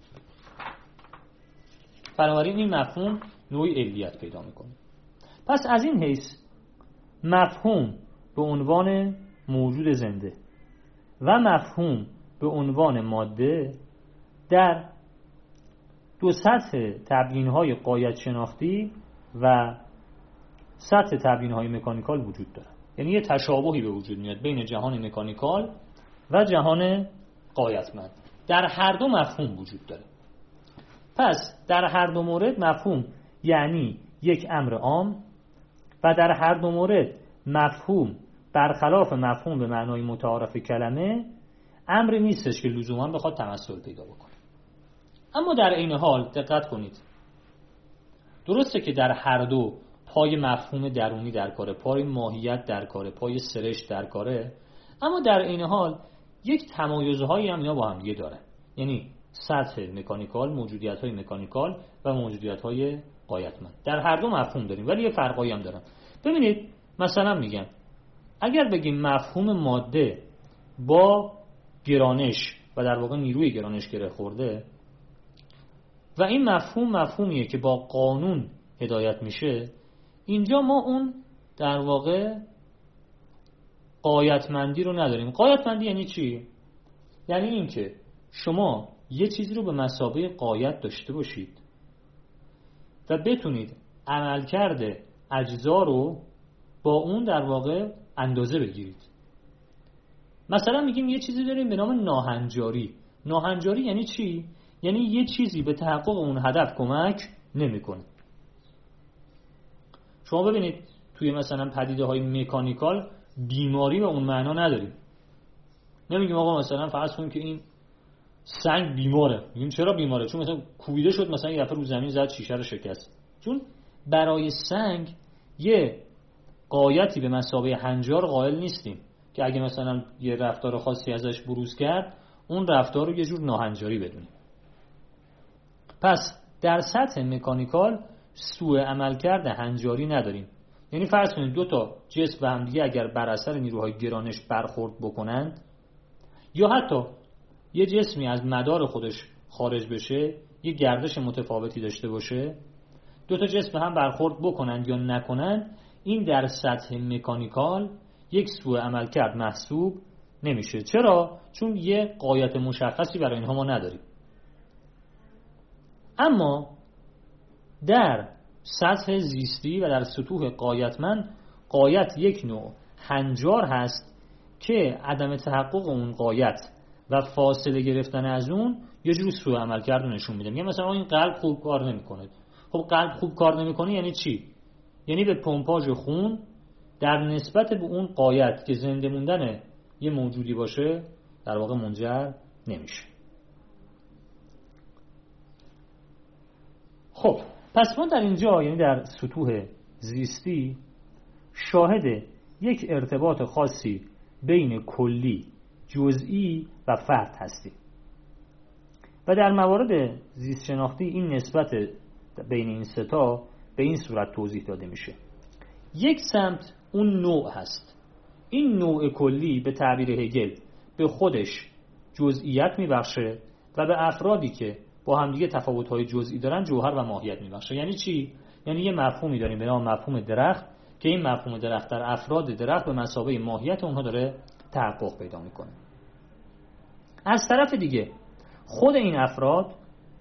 بنابراین این مفهوم نوعی علیت پیدا میکنه. پس از این حیث مفهوم به عنوان موجود زنده و مفهوم به عنوان ماده در دو سطح تبیین‌های غایت شناختی و سطح تبیین‌های مکانیکال وجود داره. یعنی یه تشابهی به وجود میاد بین جهان مکانیکال و جهان غایتمند. در هر دو مفهوم وجود داره. پس در هر دو مورد مفهوم یعنی یک امر عام و در هر دو مورد مفهوم برخلاف مفهوم به معنای متعارف کلمه امری نیستش که لزوما بخواد تمثل پیدا بکنه. اما در این حال دقت کنید، درسته که در هر دو پای مفهوم درونی در کاره، پای ماهیت در کاره، پای سرشت در کاره، اما در این حال یک تمایزهایی هم اینا با هم دیگه دارن. یعنی سطح مکانیکال، موجودیت‌های مکانیکال و موجودیت‌های غایتمند در هر دو مفهوم داریم، ولی یه فرقایی هم دارن. ببینید مثلا میگم اگر بگیم مفهوم ماده با گرانش و در واقع نیروی گرانش گره خورده، و این مفهوم مفهومیه که با قانون هدایت میشه. اینجا ما اون در واقع غایتمندی رو نداریم. غایتمندی یعنی چی؟ یعنی این که شما یه چیزی رو به مثابه غایت داشته باشید و بتونید عملکرد اجزا رو با اون در واقع اندازه بگیرید. مثلا میگیم یه چیزی داریم به نام ناهنجاری. ناهنجاری یعنی چی؟ یعنی یه چیزی به تحقق اون هدف کمک نمیکنه. شما ببینید توی مثلا پدیده های مکانیکال بیماری به اون معنا نداریم. نمیگیم آقا مثلا فرض کنیم که این سنگ بیماره. میگیم چرا بیماره؟ چون مثلا کوبیده شد، مثلا یه دفعه رو زمین زد شیشه رو شکست. چون برای سنگ یه غایتی به مثابه هنجار قائل نیستیم که اگه مثلا یه رفتار خاصی ازش بروز کرد اون رفتار رو یه جور ناهنجاری بدونیم. پس در سطح مکانیکال سوء عملکرد هنجاری نداریم. یعنی فرض کنید دو تا جسم به هم دیگه اگر بر اثر نیروهای گرانش برخورد بکنند یا حتی یه جسمی از مدار خودش خارج بشه، یه گردش متفاوتی داشته باشه، دو تا جسم هم برخورد بکنند یا نکنند، این در سطح مکانیکال یک سوء عملکرد محسوب نمیشه. چرا؟ چون یه غایت مشخصی برای اینها ما نداریم. اما در سطح زیستی و در سطوح غایتمند، غایت یک نوع هنجار هست که عدم تحقق اون غایت و فاصله گرفتن از اون یه جور سوء عملکرد رو نشون میده. میگه مثلا این قلب خوب کار نمیکنه. خب قلب خوب کار نمیکنه یعنی چی؟ یعنی به پمپاژ خون در نسبت به اون غایت که زنده موندن یه موجودی باشه در واقع منجر نمیشه. خب پس ما در اینجا یعنی در سطوح زیستی شاهد یک ارتباط خاصی بین کلی، جزئی و فرد هستیم و در موارد زیست شناختی این نسبت بین این سه تا به این صورت توضیح داده میشه. یک سمت اون نوع هست. این نوع کلی به تعبیر هگل به خودش جزئیت میبخشه و به افرادی که با همدیگه تفاوت‌های جزئی دارن جوهر و ماهیت میبخشه. یعنی چی؟ یعنی یه مفهومی داریم به نام مفهوم درخت که این مفهوم درخت در افراد درخت به مثابه ماهیت اونها داره تحقق پیدا میکنه. از طرف دیگه خود این افراد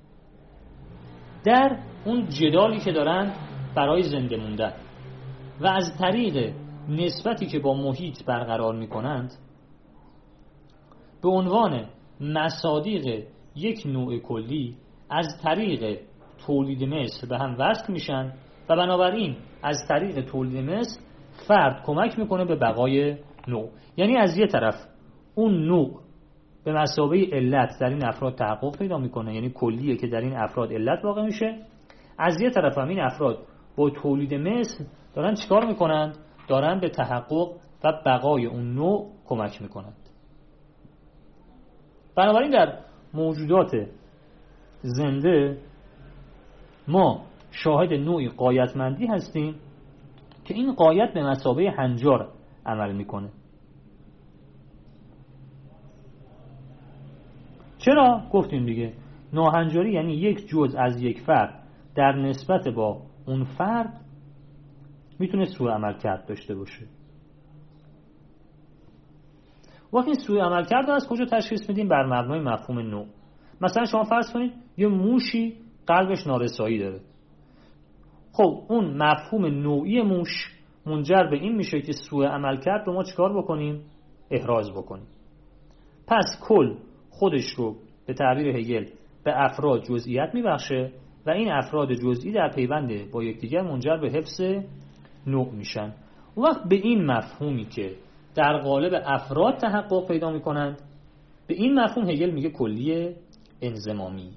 در اون جدالی که دارن برای زنده موندن و از طریق نسبتی که با محیط برقرار میکنند به عنوان مصادیق یک نوع کلی از طریق تولید مثل به هم وصل میشن و بنابراین از طریق تولید مثل فرد کمک میکنه به بقای نوع. یعنی از یه طرف اون نوع به مثابه علت در این افراد تحقق پیدا میکنه، یعنی کلیه که در این افراد علت واقع میشه. از یه طرف هم این افراد با تولید مثل دارن چیکار میکنند؟ دارن به تحقق و بقای اون نوع کمک میکنند. بنابراین در موجودات زنده ما شاهد نوعی غایتمندی هستیم که این غایت به مثابه هنجار عمل میکنه. چرا؟ گفتیم دیگه ناهنجاری یعنی یک جزء از یک فرد در نسبت با اون فرد میتونه سوء عملکرد داشته باشه. وقتی این سوء عملکرد رو از کجا تشخیص میدیم؟ بر مبنای مفهوم نوع. مثلا شما فرض کنید یه موشی قلبش نارسایی داره. خب اون مفهوم نوعی موش منجر به این میشه که سوء عملکرد رو ما چیکار بکنیم؟ احراز بکنیم. پس کل خودش رو به تعبیر هگل به افراد جزئیت میبخشه و این افراد جزئی در پیوند با یکدیگر منجر به حفظ نوع میشن. اون وقت به این مفهومی که در قالب افراد تحقق پیدا میکنند به این مفهوم هگل میگه کلی انضمامی.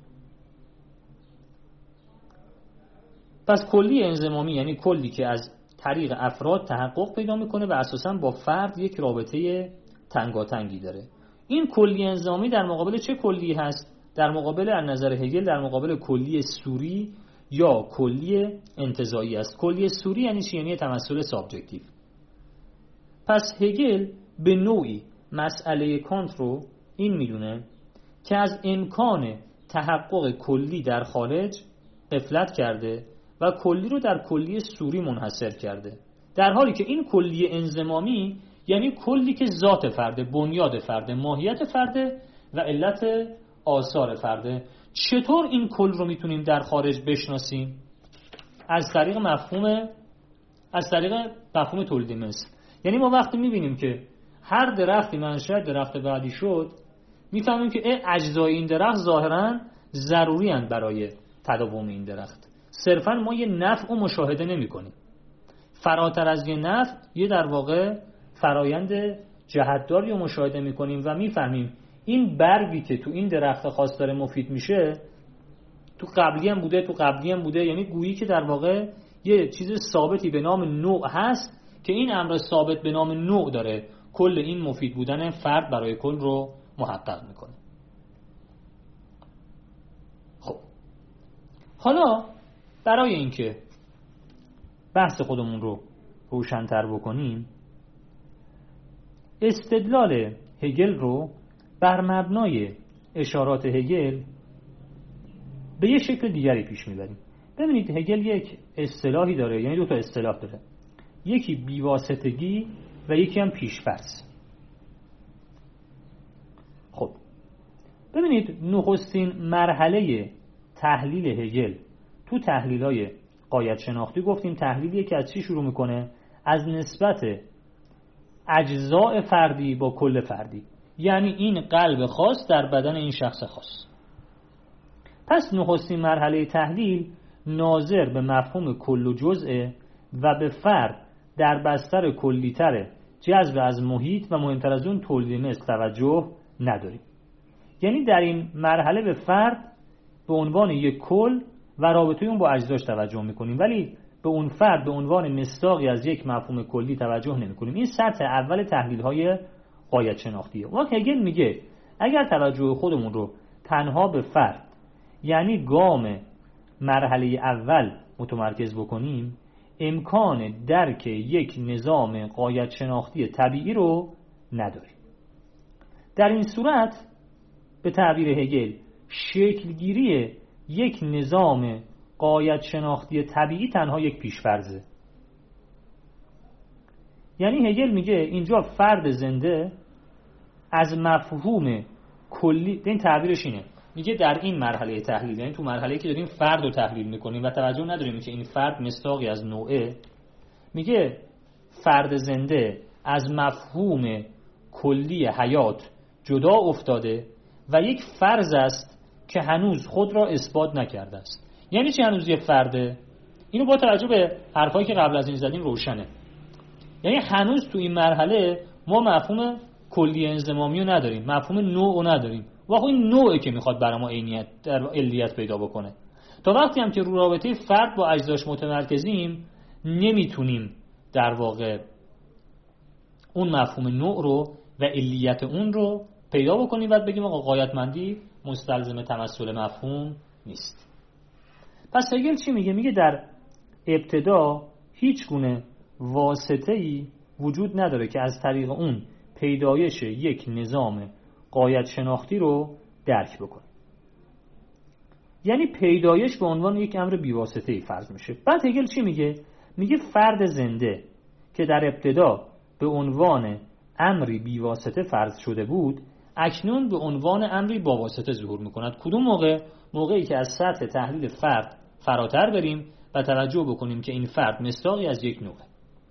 پس کلی انضمامی یعنی کلی که از طریق افراد تحقق پیدا میکنه و اساساً با فرد یک رابطه تنگاتنگی داره. این کلی انضمامی در مقابل چه کلی هست؟ در مقابل از نظر هگل در مقابل کلی سوری یا کلی انتزاعی است. کلی سوری یعنی چی؟ یعنی تمثل سابجکتیو. پس هگل به نوعی مسئله کانت رو این میدونه که از امکان تحقق کلی در خارج غفلت کرده و کلی رو در کلی صوری منحصر کرده، در حالی که این کلی انضمامی یعنی کلی که ذات فرده، بنیاد فرده، ماهیت فرده و علت آثار فرده. چطور این کل رو میتونیم در خارج بشناسیم؟ از طریق مفهوم از طریق مفهوم تولید مثل. یعنی ما وقتی میبینیم که هر درختی منشأ درخت بعدی شد، میفهمیم که اجزای این درخت ظاهراً ضروری اند برای تداوم این درخت. صرفاً ما یه نفع رو مشاهده نمی کنیم. فراتر از یه نفع یه در واقع فرایند جهتداری رو مشاهده می کنیم و میفهمیم این برگی که تو این درخت خاص داره مفید میشه تو قبلی هم بوده تو قبلی هم بوده، یعنی گویی که در واقع یه چیز ثابتی به نام نوع هست که این امر ثابت به نام نوع داره کل این مفید بودن فرد برای کل رو محقق میکنه. خب حالا برای اینکه بحث خودمون رو روشن‌تر بکنیم، استدلال هگل رو بر مبنای اشارات هگل به یه شکل دیگری پیش میبریم. ببینید هگل یک اصطلاحی داره، یعنی دو تا اصطلاح داره، یکی بیواسطگی و یکی هم پیش‌فرض. خب ببینید نخستین مرحله تحلیل هگل تو تحلیل‌های غایت شناختی گفتیم تحلیلیه که از چی شروع میکنه؟ از نسبت اجزاء فردی با کل فردی، یعنی این قلب خاص در بدن این شخص خاص. پس نخستین مرحله تحلیل ناظر به مفهوم کل و جزء و به فرد در بستر کلی‌تر جذب از محیط و مهمتر از اون تولید مثل توجه نداریم. یعنی در این مرحله به فرد به عنوان یک کل و رابطه اون با اجزاش توجه میکنیم، ولی به اون فرد به عنوان مصداقی از یک مفهوم کلی توجه نمیکنیم. این سطح اول تحلیل های غایت شناختیه. وقت هگل میگه اگر توجه خودمون رو تنها به فرد یعنی گام مرحله اول متمرکز بکنیم، امکان درک یک نظام غایت شناختی طبیعی رو نداریم. در این صورت به تعبیر هگل شکلگیری یک نظام غایت شناختی طبیعی تنها یک پیش‌فرضه. یعنی هگل میگه اینجا فرد زنده از مفهوم کلی، این تعبیرش اینه، میگه در این مرحله تحلیل، یعنی تو مرحله‌ای که داریم فرد رو تحلیل میکنیم و توجه نداریم که این فرد مصداقی از نوعه، میگه فرد زنده از مفهوم کلی حیات جدا افتاده و یک فرض است که هنوز خود را اثبات نکرده است. یعنی چی هنوز یک فرده؟ اینو با توجه به حرفایی که قبل از این زدیم روشنه. یعنی هنوز تو این مرحله ما مفهوم کلی انضمامی رو نداریم، مفهوم نوع رو نداریم. واقعا این نوعی که میخواد برای ما عینیت در علیت پیدا بکنه. تا وقتی هم که رو رابطه فرد با اجزاش متمرکزیم نمیتونیم در واقع اون مفهوم نوع رو و علیت اون رو پیدا بکنیم و بگیم آقا غایتمندی مستلزم تمثل مفهوم نیست. پس هگل چی میگه؟ میگه در ابتدا هیچ گونه واسطه‌ای وجود نداره که از طریق اون پیدایش یک نظام غایت شناختی رو درک بکنه. یعنی پیدایش به عنوان یک امر بیواسطه‌ای فرض میشه. بعد هگل چی میگه؟ میگه فرد زنده که در ابتدا به عنوان امری بیواسطه فرض شده بود اکنون به عنوان امری با واسطه ظهور میکند. کدوم موقع؟ موقعی که از سطح تحلیل فرد فراتر بریم و توجه بکنیم که این فرد مصداقی از یک نوعه.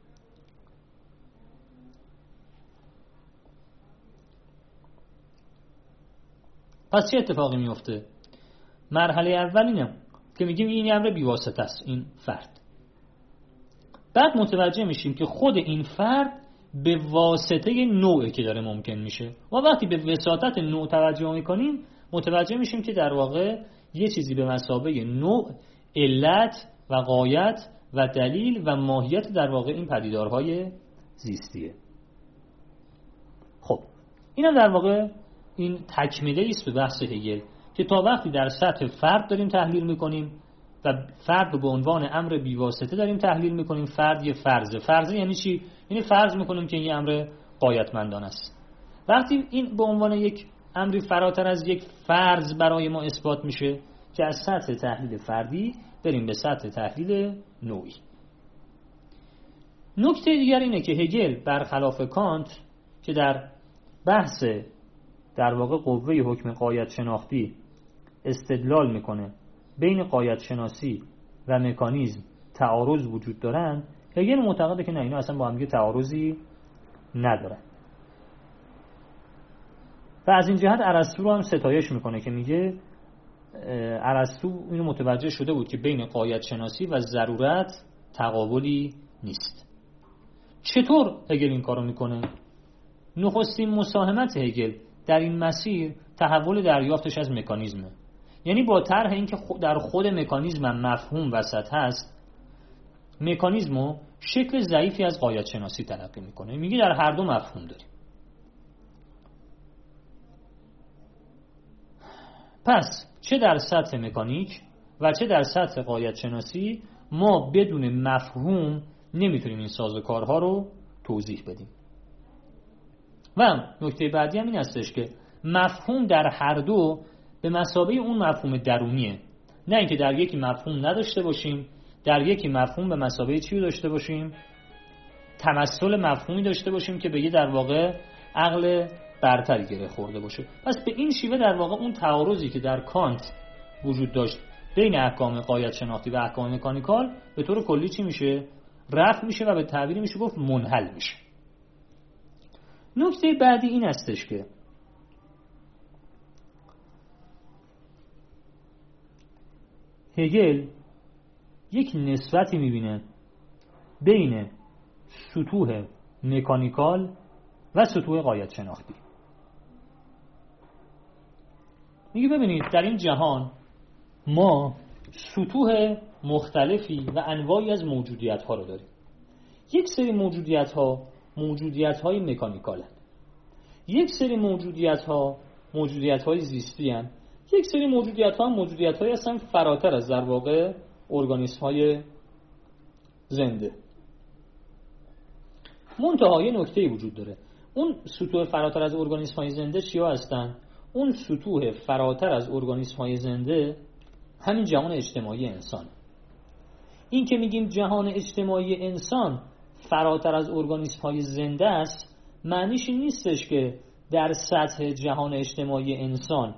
پس چه اتفاقی میفته؟ مرحله اول اینه که میگیم این امر بیواسطه است، این فرد. بعد متوجه میشیم که خود این فرد به واسطه نوعی که داره ممکن میشه و وقتی به وساطت نوع توجه میکنیم متوجه میشیم که در واقع یه چیزی به مثابه نوع، علت و غایت و دلیل و ماهیت در واقع این پدیدارهای زیستیه. خب اینم در واقع این تکمیله است به بحث هگل که تا وقتی در سطح فرد داریم تحلیل میکنیم و فرد رو به عنوان امر بیواسطه داریم تحلیل میکنیم، فرد یه فرضه. فرضه یعنی چی؟ یعنی فرض میکنیم که این امر غایتمندانه است. وقتی این به عنوان یک امری فراتر از یک فرض برای ما اثبات میشه که از سطح تحلیل فردی بریم به سطح تحلیل نوعی. نکته دیگر اینه که هگل برخلاف کانت که در بحث در واقع قوه حکم غایت شناختی استدلال میکنه بین غایت شناسی و مکانیزم تعارض وجود دارن، هگل معتقده که نه، اینا اصلا با هم دیگه تعارضی ندارن و از این جهت ارسطو رو هم ستایش میکنه که میگه ارسطو اینو متوجه شده بود که بین غایت شناسی و ضرورت تقابلی نیست. چطور هگل این کارو میکنه؟ نخستین مساهمت هگل در این مسیر تحول دریافتش از مکانیزمه. یعنی با طرح اینکه در خود مکانیزم مفهوم وسط هست، مکانیزمو شکل ضعیفی از غایت شناسی تلقی میکنه. میگه در هر دو مفهوم داریم. پس چه در سطح مکانیک و چه در سطح غایت شناسی ما بدون مفهوم نمیتونیم این سازوکارها رو توضیح بدیم. و نکته بعدی هم این هستش که مفهوم در هر دو به مثابه اون مفهوم درونیه، نه اینکه در یکی مفهوم نداشته باشیم، در یکی مفهوم به مثابه چی داشته باشیم؟ تمثل مفهومی داشته باشیم که به یه در واقع عقل برتری گره خورده باشه. پس به این شیوه در واقع اون تعارضی که در کانت وجود داشت بین احکام غایت شناختی و احکام مکانیکال به طور کلی چی میشه؟ رفع میشه و به تعبیری میشه گفت منحل میشه. نکته بعدی این هستش که هگل یک نسبتی میبینه بین سطوح مکانیکال و سطوح غایت شناختی. میگه ببینید در این جهان ما سطوح مختلفی و انواعی از موجودیت ها رو داریم. یک سری موجودیت ها موجودیت های مکانیکال هست. یک سری موجودیت ها موجودیت های زیستی هست. یک سری موجودیت ها موجودیت های هستن فراتر از در واقع ارگانیسم های زنده. منتها یه نکته‌ای وجود داره. اون سطوح فراتر از ارگانیسم های زنده چیا هستن؟ اون سطوح فراتر از ارگانیسم های زنده همین جهان اجتماعی انسان. این که میگیم جهان اجتماعی انسان فراتر از ارگانیسم های زنده است، معنیش این نیستش که در سطح جهان اجتماعی انسان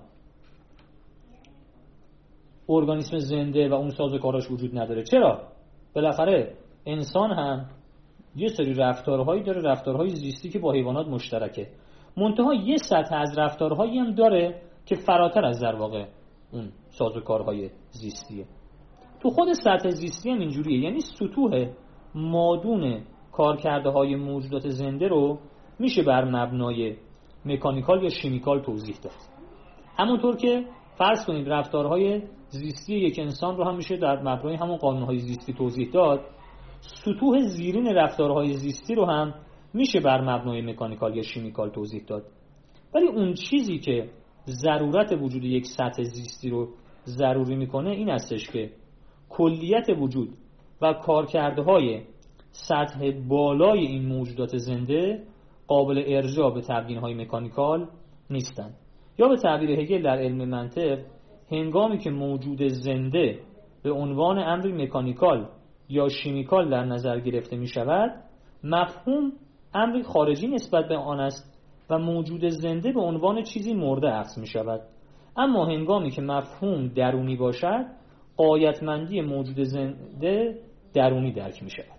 ارگانیسم زنده و اون سازوکاراش وجود نداره. چرا؟ بالاخره انسان هم یه سری رفتارهایی داره، رفتارهای زیستی که با حیوانات مشترکه. منتها یه سطح از رفتارهایی هم داره که فراتر از در واقع اون سازوکارهای زیستیه. تو خود سطح زیستی هم اینجوریه، یعنی سطوح مادون کارکرده‌های موجودات زنده رو میشه بر مبنای مکانیکال یا شیمیکال توضیح داد. همونطور که فرض کنید رفتارهای زیستی یک انسان رو هم میشه در مبنای همون قانونهای زیستی توضیح داد، سطوح زیرین رفتارهای زیستی رو هم میشه بر مبنای مکانیکال یا شیمیکال توضیح داد. ولی اون چیزی که ضرورت وجود یک سطح زیستی رو ضروری میکنه این هستش که کلیت وجود و کارکردهای سطح بالای این موجودات زنده قابل ارجاع به تبیین‌های مکانیکال نیستند. یا به تعبیر هگل در علم منطق، هنگامی که موجود زنده به عنوان امری مکانیکال یا شیمیکال در نظر گرفته می شود، مفهوم امری خارجی نسبت به آن است و موجود زنده به عنوان چیزی مرده اخذ می شود. اما هنگامی که مفهوم درونی باشد، غایتمندی موجود زنده درونی درک می شود.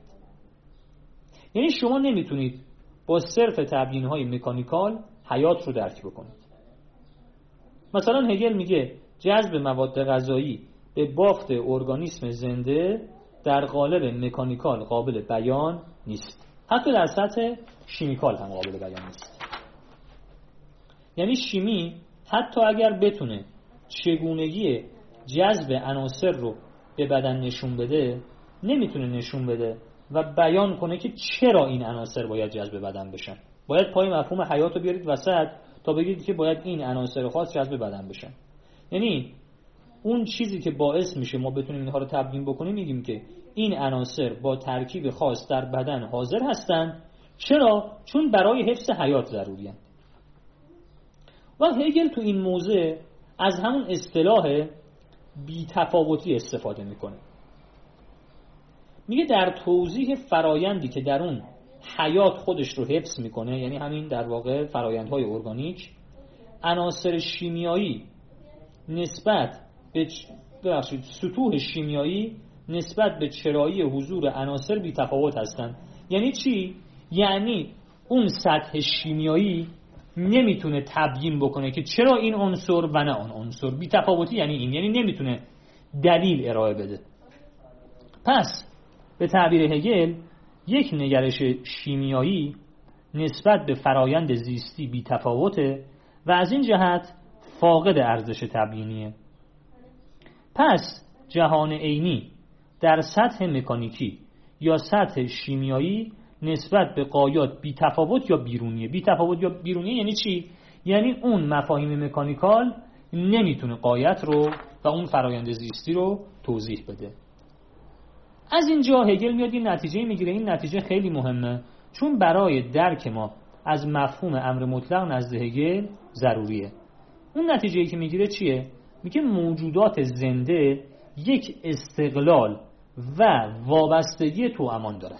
یعنی شما نمیتونید با صرف تبیین‌های مکانیکال حیات رو درک بکنید. مثلا هگل میگه جذب مواد غذایی به بافت ارگانیسم زنده در قالب مکانیکال قابل بیان نیست. حتی در سطح شیمیکال هم قابل بیان نیست. یعنی شیمی حتی اگر بتونه چگونگی جذب عناصر رو به بدن نشون بده، نمیتونه نشون بده و بیان کنه که چرا این عناصر باید جذب بدن بشن. باید پای مفهوم حیات رو بیارید وسط تا بگید که باید این عناصر خاص جذب بدن بشن. یعنی اون چیزی که باعث میشه ما بتونیم اینها رو تبیین بکنیم، میگیم که این عناصر با ترکیب خاص در بدن حاضر هستند. چرا؟ چون برای حفظ حیات ضروری هستند. و هگل تو این موضع از همون اصطلاح بی‌تفاوتی استفاده میکنه. میگه در توضیح فرایندی که در اون حیات خودش رو حفظ میکنه، یعنی همین در واقع فرایندهای ارگانیک، عناصر شیمیایی نسبت به ببخشید سطوح شیمیایی نسبت به چرایی حضور عناصر بی‌تفاوت هستند. یعنی چی؟ یعنی اون سطح شیمیایی نمیتونه تبیین بکنه که چرا این عنصر و نه اون عنصر. بی‌تفاوتی یعنی این، یعنی نمیتونه دلیل ارائه بده. پس به تعبیر هگل یک نگرش شیمیایی نسبت به فرایند زیستی بی‌تفاوته و از این جهت فاقد ارزش تبیینیه. پس جهان عینی در سطح مکانیکی یا سطح شیمیایی نسبت به غایات بی‌تفاوت یا بیرونیه. بی‌تفاوت یا بیرونیه یعنی چی؟ یعنی اون مفاهیم مکانیکال نمیتونه غایت رو و اون فرایند زیستی رو توضیح بده. از اینجا هگل میاد این نتیجه میگیره. این نتیجه خیلی مهمه، چون برای درک ما از مفهوم امر مطلق نزد هگل ضروریه. اون نتیجه‌ای که میگیره چیه؟ میگه موجودات زنده یک استقلال و وابستگی توامان دارند.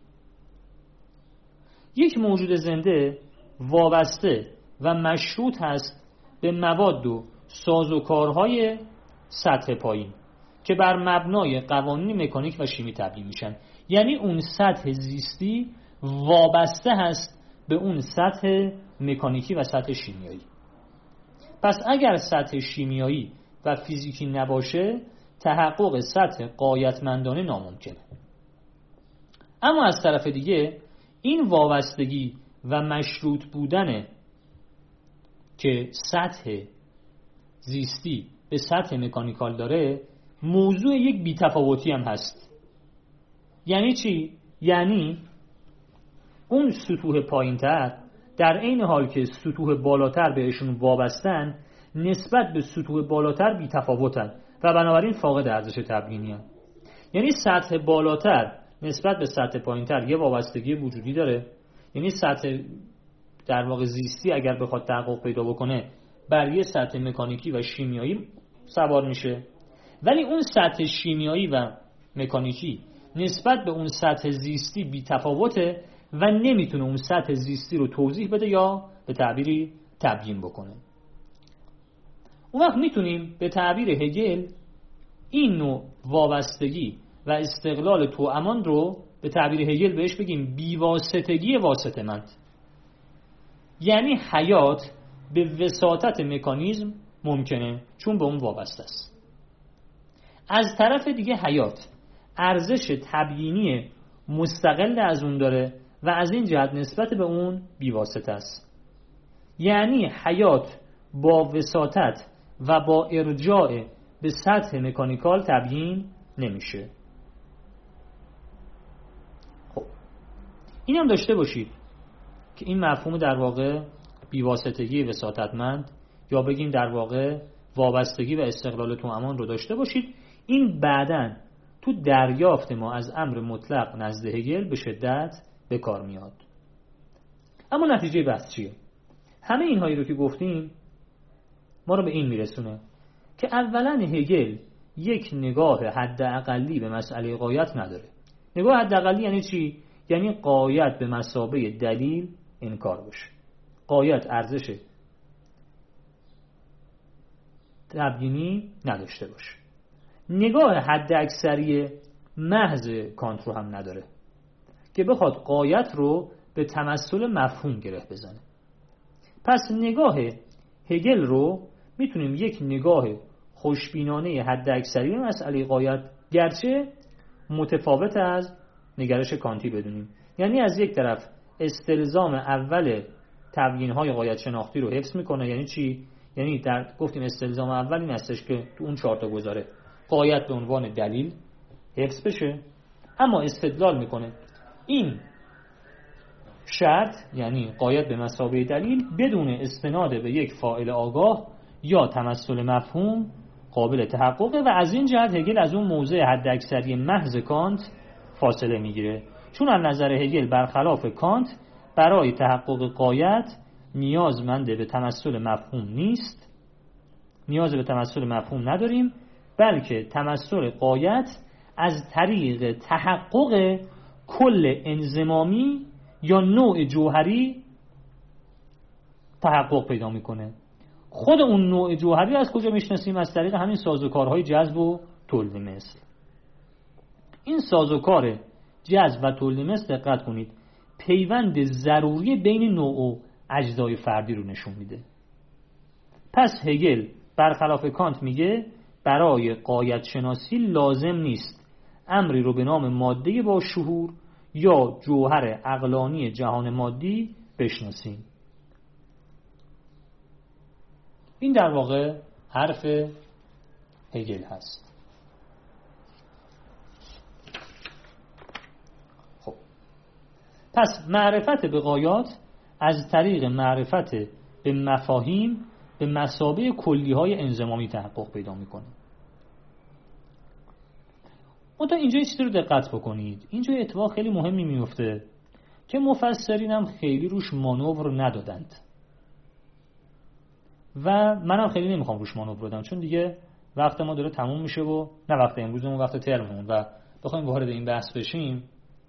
یک موجود زنده وابسته و مشروط هست به مواد و سازوکارهای سطح پایین که بر مبنای قوانین مکانیک و شیمی تبیین میشن. یعنی اون سطح زیستی وابسته هست به اون سطح مکانیکی و سطح شیمیایی. پس اگر سطح شیمیایی و فیزیکی نباشه، تحقق سطح غایتمندانه ناممکنه. اما از طرف دیگه این وابستگی و مشروط بودن که سطح زیستی به سطح مکانیکال داره موضوع یک بی‌تفاوتی هم هست. یعنی چی؟ یعنی اون سطوح پایین‌تر در عین حال که سطوح بالاتر بهشون وابستن نسبت به سطوح بالاتر بی‌تفاوتن و بنابراین فاقد ارزش تبیینی هستند. یعنی سطح بالاتر نسبت به سطح پایین‌تر یه وابستگی وجودی داره. یعنی سطح در واقع زیستی اگر بخواد تحقق پیدا بکنه بر یه سطح مکانیکی و شیمیایی سوار میشه، ولی اون سطح شیمیایی و مکانیکی نسبت به اون سطح زیستی بی‌تفاوته و نمیتونه اون سطح زیستی رو توضیح بده یا به تعبیری تبیین بکنه. اون وقت میتونیم به تعبیر هگل این نوع وابستگی و استقلال توامان رو به تعبیر هگل بهش بگیم بیواسطگی واسطه‌مند. یعنی حیات به وساطت مکانیزم ممکنه چون به اون وابسته است. از طرف دیگه حیات ارزش تبیینی مستقل از اون داره و از این جهت نسبت به اون بیواسطه است. یعنی حیات با وساطت و با ارجاع به سطح مکانیکال تبیین نمیشه. خب این هم داشته باشید که این مفهوم در واقع بیواسطگی وساطتمند یا بگیم در واقع وابستگی و استقلال توامان رو داشته باشید. این بعداً تو دریافت ما از امر مطلق نزد هگل به شدت به کار میاد. اما نتیجه بحث چیه؟ همه اینهایی رو که گفتیم ما رو به این میرسونه که اولا هگل یک نگاه حداقلی به مسئله غایت نداره. نگاه حداقلی یعنی چی؟ یعنی غایت به مثابه دلیل انکار بشه. غایت ارزش تبیینی نداشته باشه. نگاه حد اکثری محض کانت رو هم نداره که بخواد غایت رو به تمثل مفهوم گره بزنه. پس نگاه هگل رو میتونیم یک نگاه خوشبینانه حد اکثری مسئله غایت گرچه متفاوت از نگرش کانتی بدونیم. یعنی از یک طرف استلزام اول تبیین‌های غایت شناختی رو حفظ میکنه. یعنی چی؟ یعنی در گفتیم استلزام اول این هستش که تو اون چهار تا گذاره غایت به عنوان دلیل حفظ بشه، اما استدلال میکنه این شرط یعنی غایت به مثابه دلیل بدون استناد به یک فاعل آگاه یا تمثل مفهوم قابل تحققه و از این جهت هگل از اون موضع حداکثری محض کانت فاصله میگیره، چون از نظر هگل برخلاف کانت برای تحقق غایت نیازمند به تمثل مفهوم نیست، نیاز به تمثل مفهوم نداریم، بلکه تمثل غایت از طریق تحقق کل انضمامی یا نوع جوهری تحقق پیدا میکنه. خود اون نوع جوهری از کجا میشناسیم؟ از طریق همین سازوکارهای جذب و تولید مثل. این سازوکار جذب و تولید مثل دقت کنید پیوند ضروری بین نوع و اجزای فردی رو نشون میده. پس هگل برخلاف کانت میگه برای غایت شناسی لازم نیست امری رو به نام ماده با شهور یا جوهر عقلانی جهان مادی بشناسیم. این در واقع حرف هگل هست. خب پس معرفت به غایات از طریق معرفت به مفاهیم به مثابه کلیهای انضمامی تحقق پیدا میکنه. منتها اینجا یه چیزی رو دقت بکنید، اینجا اتفاق خیلی مهمی میفته که مفسرین هم خیلی روش مانور ندادند و منم خیلی نمیخوام روش مانور بدم، چون دیگه وقت ما داره تموم میشه و نه وقت امروزمون، وقت ترممون و بخوایم وارد این بحث بشیم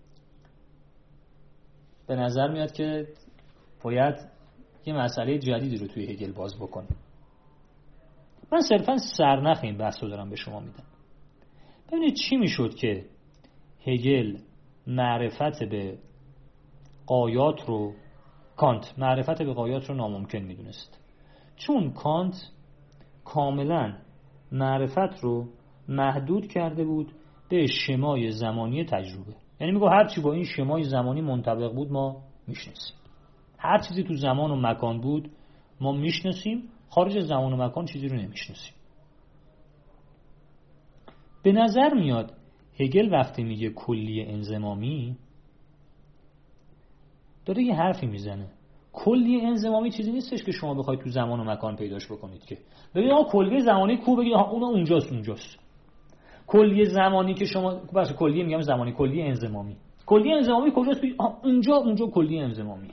به نظر میاد که باید یه مسئله جدیدی رو توی هگل باز بکنیم. من صرفا سرنخ این بحث رو دارم به شما میدم. ببینید چی میشد که هگل معرفت به غایات رو، کانت معرفت به غایات رو ناممکن میدونست، چون کانت کاملا معرفت رو محدود کرده بود به شمای زمانی تجربه. یعنی میگه هر چی با این شمای زمانی منطبق بود ما میشناسیم، هر چیزی تو زمان و مکان بود ما میشناسیم، خارج زمان و مکان چیزی رو نمیشناسیم. به نظر میاد هگل وقتی میگه کلی انضمامی داره یه حرفی میزنه. کلی انضمامی چیزی نیستش که شما بخواید تو زمان و مکان پیداش بکنید که ببینید آقا کلی زمانی کو، بگید اون اونجاست اونجاست. کلی زمانی که شما باشه کلی میگم زمانی، کلی انضمامی، کلی انضمامی کجاست؟ بگید اونجا اونجا کلی انضمامی.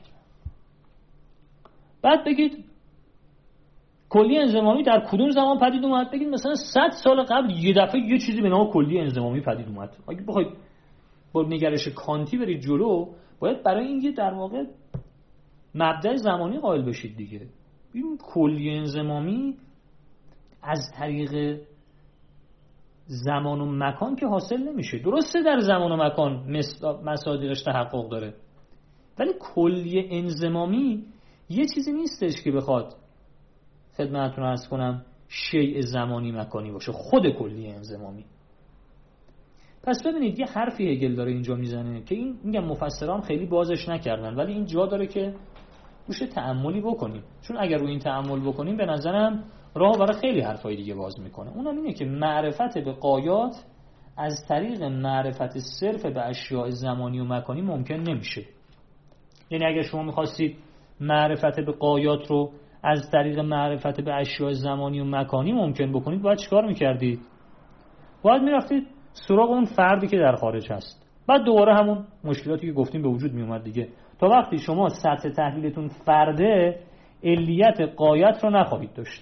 بعد بگید کلی انضمامی در کدوم زمان پدید اومد؟ بگید مثلا صد سال قبل یه دفعه یه چیزی به نام کلی انضمامی پدید اومد. اگه بخواید با نگرش کانتی برید جلو باید برای اینکه در واقع مبدأ زمانی قائل بشید دیگه. این کلی انضمامی از طریق زمان و مکان که حاصل نمیشه. درسته در زمان و مکان مصادیقش تحقق داره، ولی کلی انضمامی یه چیزی نیستش که بخواد خدمتتون عرض کنم شیء زمانی مکانی باشه، خود کلی انضمامی. پس ببینید یه حرفی هگل داره اینجا میزنه که این میگم مفسران خیلی بازش نکردن، ولی این جا داره که روش تأملی بکنیم، چون اگر روی این تأمل بکنیم به نظرم راه برای خیلی حرفای دیگه باز میکنه. اونم اینه که معرفت به غایات از طریق معرفت صرف به اشیاء زمانی و مکانی ممکن نمیشه. یعنی اگر شما میخواستید معرفت به غایات رو از طریق معرفت به اشیاء زمانی و مکانی ممکن بکنید، باید چیکار میکردید؟ باید میرفتید سراغ اون فردی که در خارج هست، بعد دوباره همون مشکلاتی که گفتیم به وجود میومد دیگه. تا وقتی شما سطح تحلیلتون فرده، علیت غایت رو نخواهید داشت.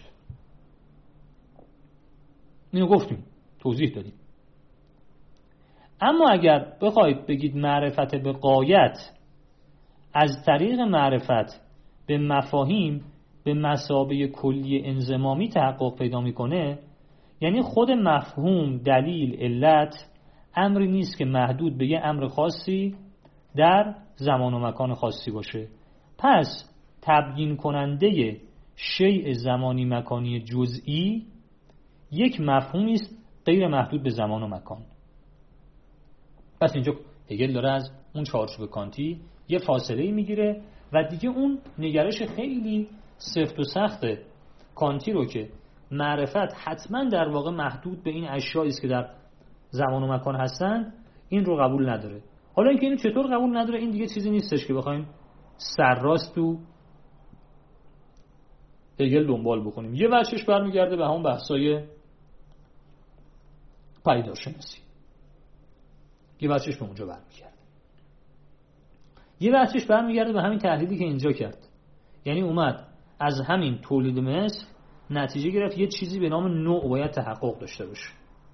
اینو گفتیم، توضیح دادیم. اما اگر بخواید بگید معرفت به غایت از طریق معرفت به مفاهیم به مثابه کلی انضمامی تحقق پیدا میکنه، یعنی خود مفهوم، دلیل، علت امری نیست که محدود به یه امر خاصی در زمان و مکان خاصی باشه. پس تبیین کننده شیء زمانی مکانی جزئی یک مفهومی است غیر محدود به زمان و مکان. پس اینجا هگل داره از اون چارچوب کانتی یه فاصله میگیره و دیگه اون نگرش خیلی سفت و سخت کانتی رو که معرفت حتما در واقع محدود به این اشیایی است که در زمان و مکان هستن، این رو قبول نداره. حالا اینکه اینو چطور قبول نداره این دیگه چیزی نیستش که بخوایم سرراست تو هگل دنبال بکنیم. یه وجهش برمیگرده به همون بحثای پدیدارشناسی، یه وجهش به اونجا برمیگرده، یه وجهش برمیگرده به همین تحلیلی که اینجا کرد. یعنی اومد از همین تولید مثل نتیجه گرفت یه چیزی به نام نوع باید تحقق داشته باشه.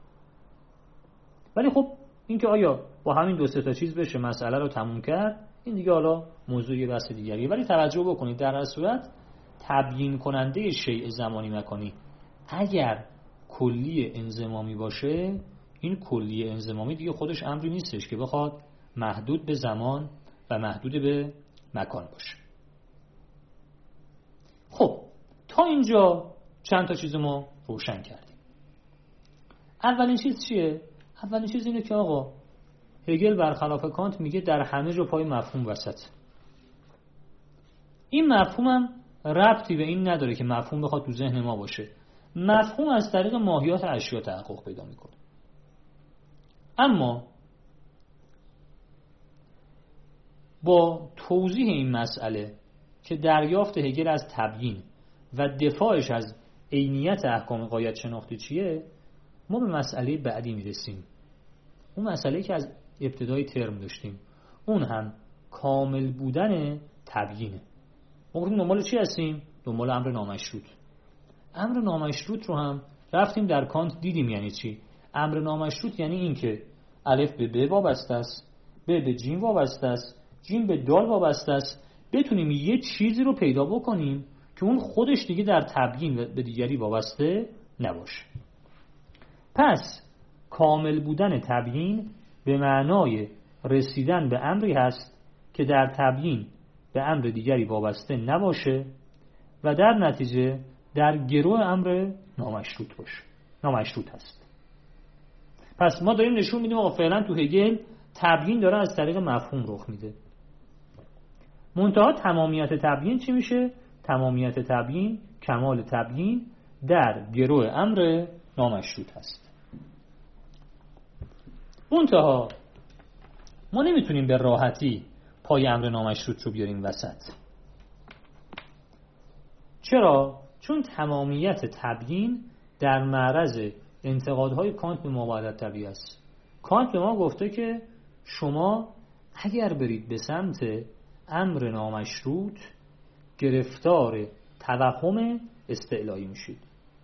ولی خب اینکه آیا با همین دو سه تا چیز بشه مسئله رو تموم کرد، این دیگه حالا موضوعی بحث دیگریه. ولی توجه بکنید در هر صورت تبیین کننده شیء زمانی مکانی اگر کلی انضمامی باشه، این کلی انضمامی دیگه خودش امری نیستش که بخواد محدود به زمان و محدود به مکان باشه. خب تا اینجا چند تا چیز ما روشن کردیم. اولین چیز چیه؟ اولین چیز اینه که آقا هگل برخلاف کانت میگه در همه جا پای مفهوم وسط. این مفهوم هم ربطی به این نداره که مفهوم بخواد تو ذهن ما باشه. مفهوم از طریق ماهیات اشیا تحقق پیدا میکنه. اما با توضیح این مسئله که دریافت هگل از تبیین و دفاعش از عینیت احکام غایت شناختی چیه، ما به مسئله بعدی میرسیم. اون مسئله که از ابتدای ترم داشتیم، اون هم کامل بودن تبیینه. ما گفتیم دنبال چی هستیم؟ دنبال امر نامشروط. امر نامشروط رو هم رفتیم در کانت دیدیم یعنی چی. امر نامشروط یعنی این که الف به ب وابسته است، ب به جیم وابسته است، جیم به دال وابسته است. بتونیم یه چیزی رو پیدا بکنیم که اون خودش دیگه در تبیین به دیگری وابسته نباشه. پس کامل بودن تبیین به معنای رسیدن به امری هست که در تبیین به امر دیگری وابسته نباشه و در نتیجه در گرو امر نامشروط باشه، نامشروط هست. پس ما داریم نشون میدیم آقا فعلا تو هگل تبیین داره از طریق مفهوم رخ میده. منتها تمامیت تبیین چی میشه؟ تمامیت تبیین، کمال تبیین در گرو امر نامشروط هست. منتها ما نمیتونیم به راحتی پای امر نامشروط رو بیاریم وسط. چرا؟ چون تمامیت تبیین در معرض انتقادهای کانت به مابعد طبیعی است. کانت به ما گفته که شما اگر برید به سمت امر نامشروط گرفتار توهم استعلایی میشید.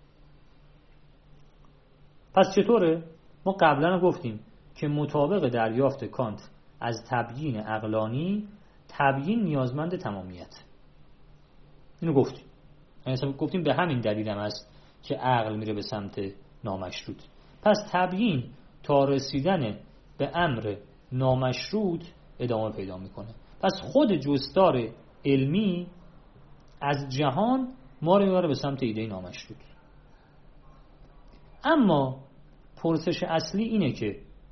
پس چطوره؟ ما قبلا گفتیم که مطابق دریافت کانت از تبیین عقلانی، تبیین نیازمند تمامیت. اینو گفتیم. یعنی گفتیم به همین دلیل هم است که عقل میره به سمت نامشروط. پس تبیین تا رسیدن به امر نامشروط ادامه پیدا میکنه. پس خود جستار علمی از جهان ما رو میبره به سمت ایده نامشروط. اما پرسش اصلی اینه که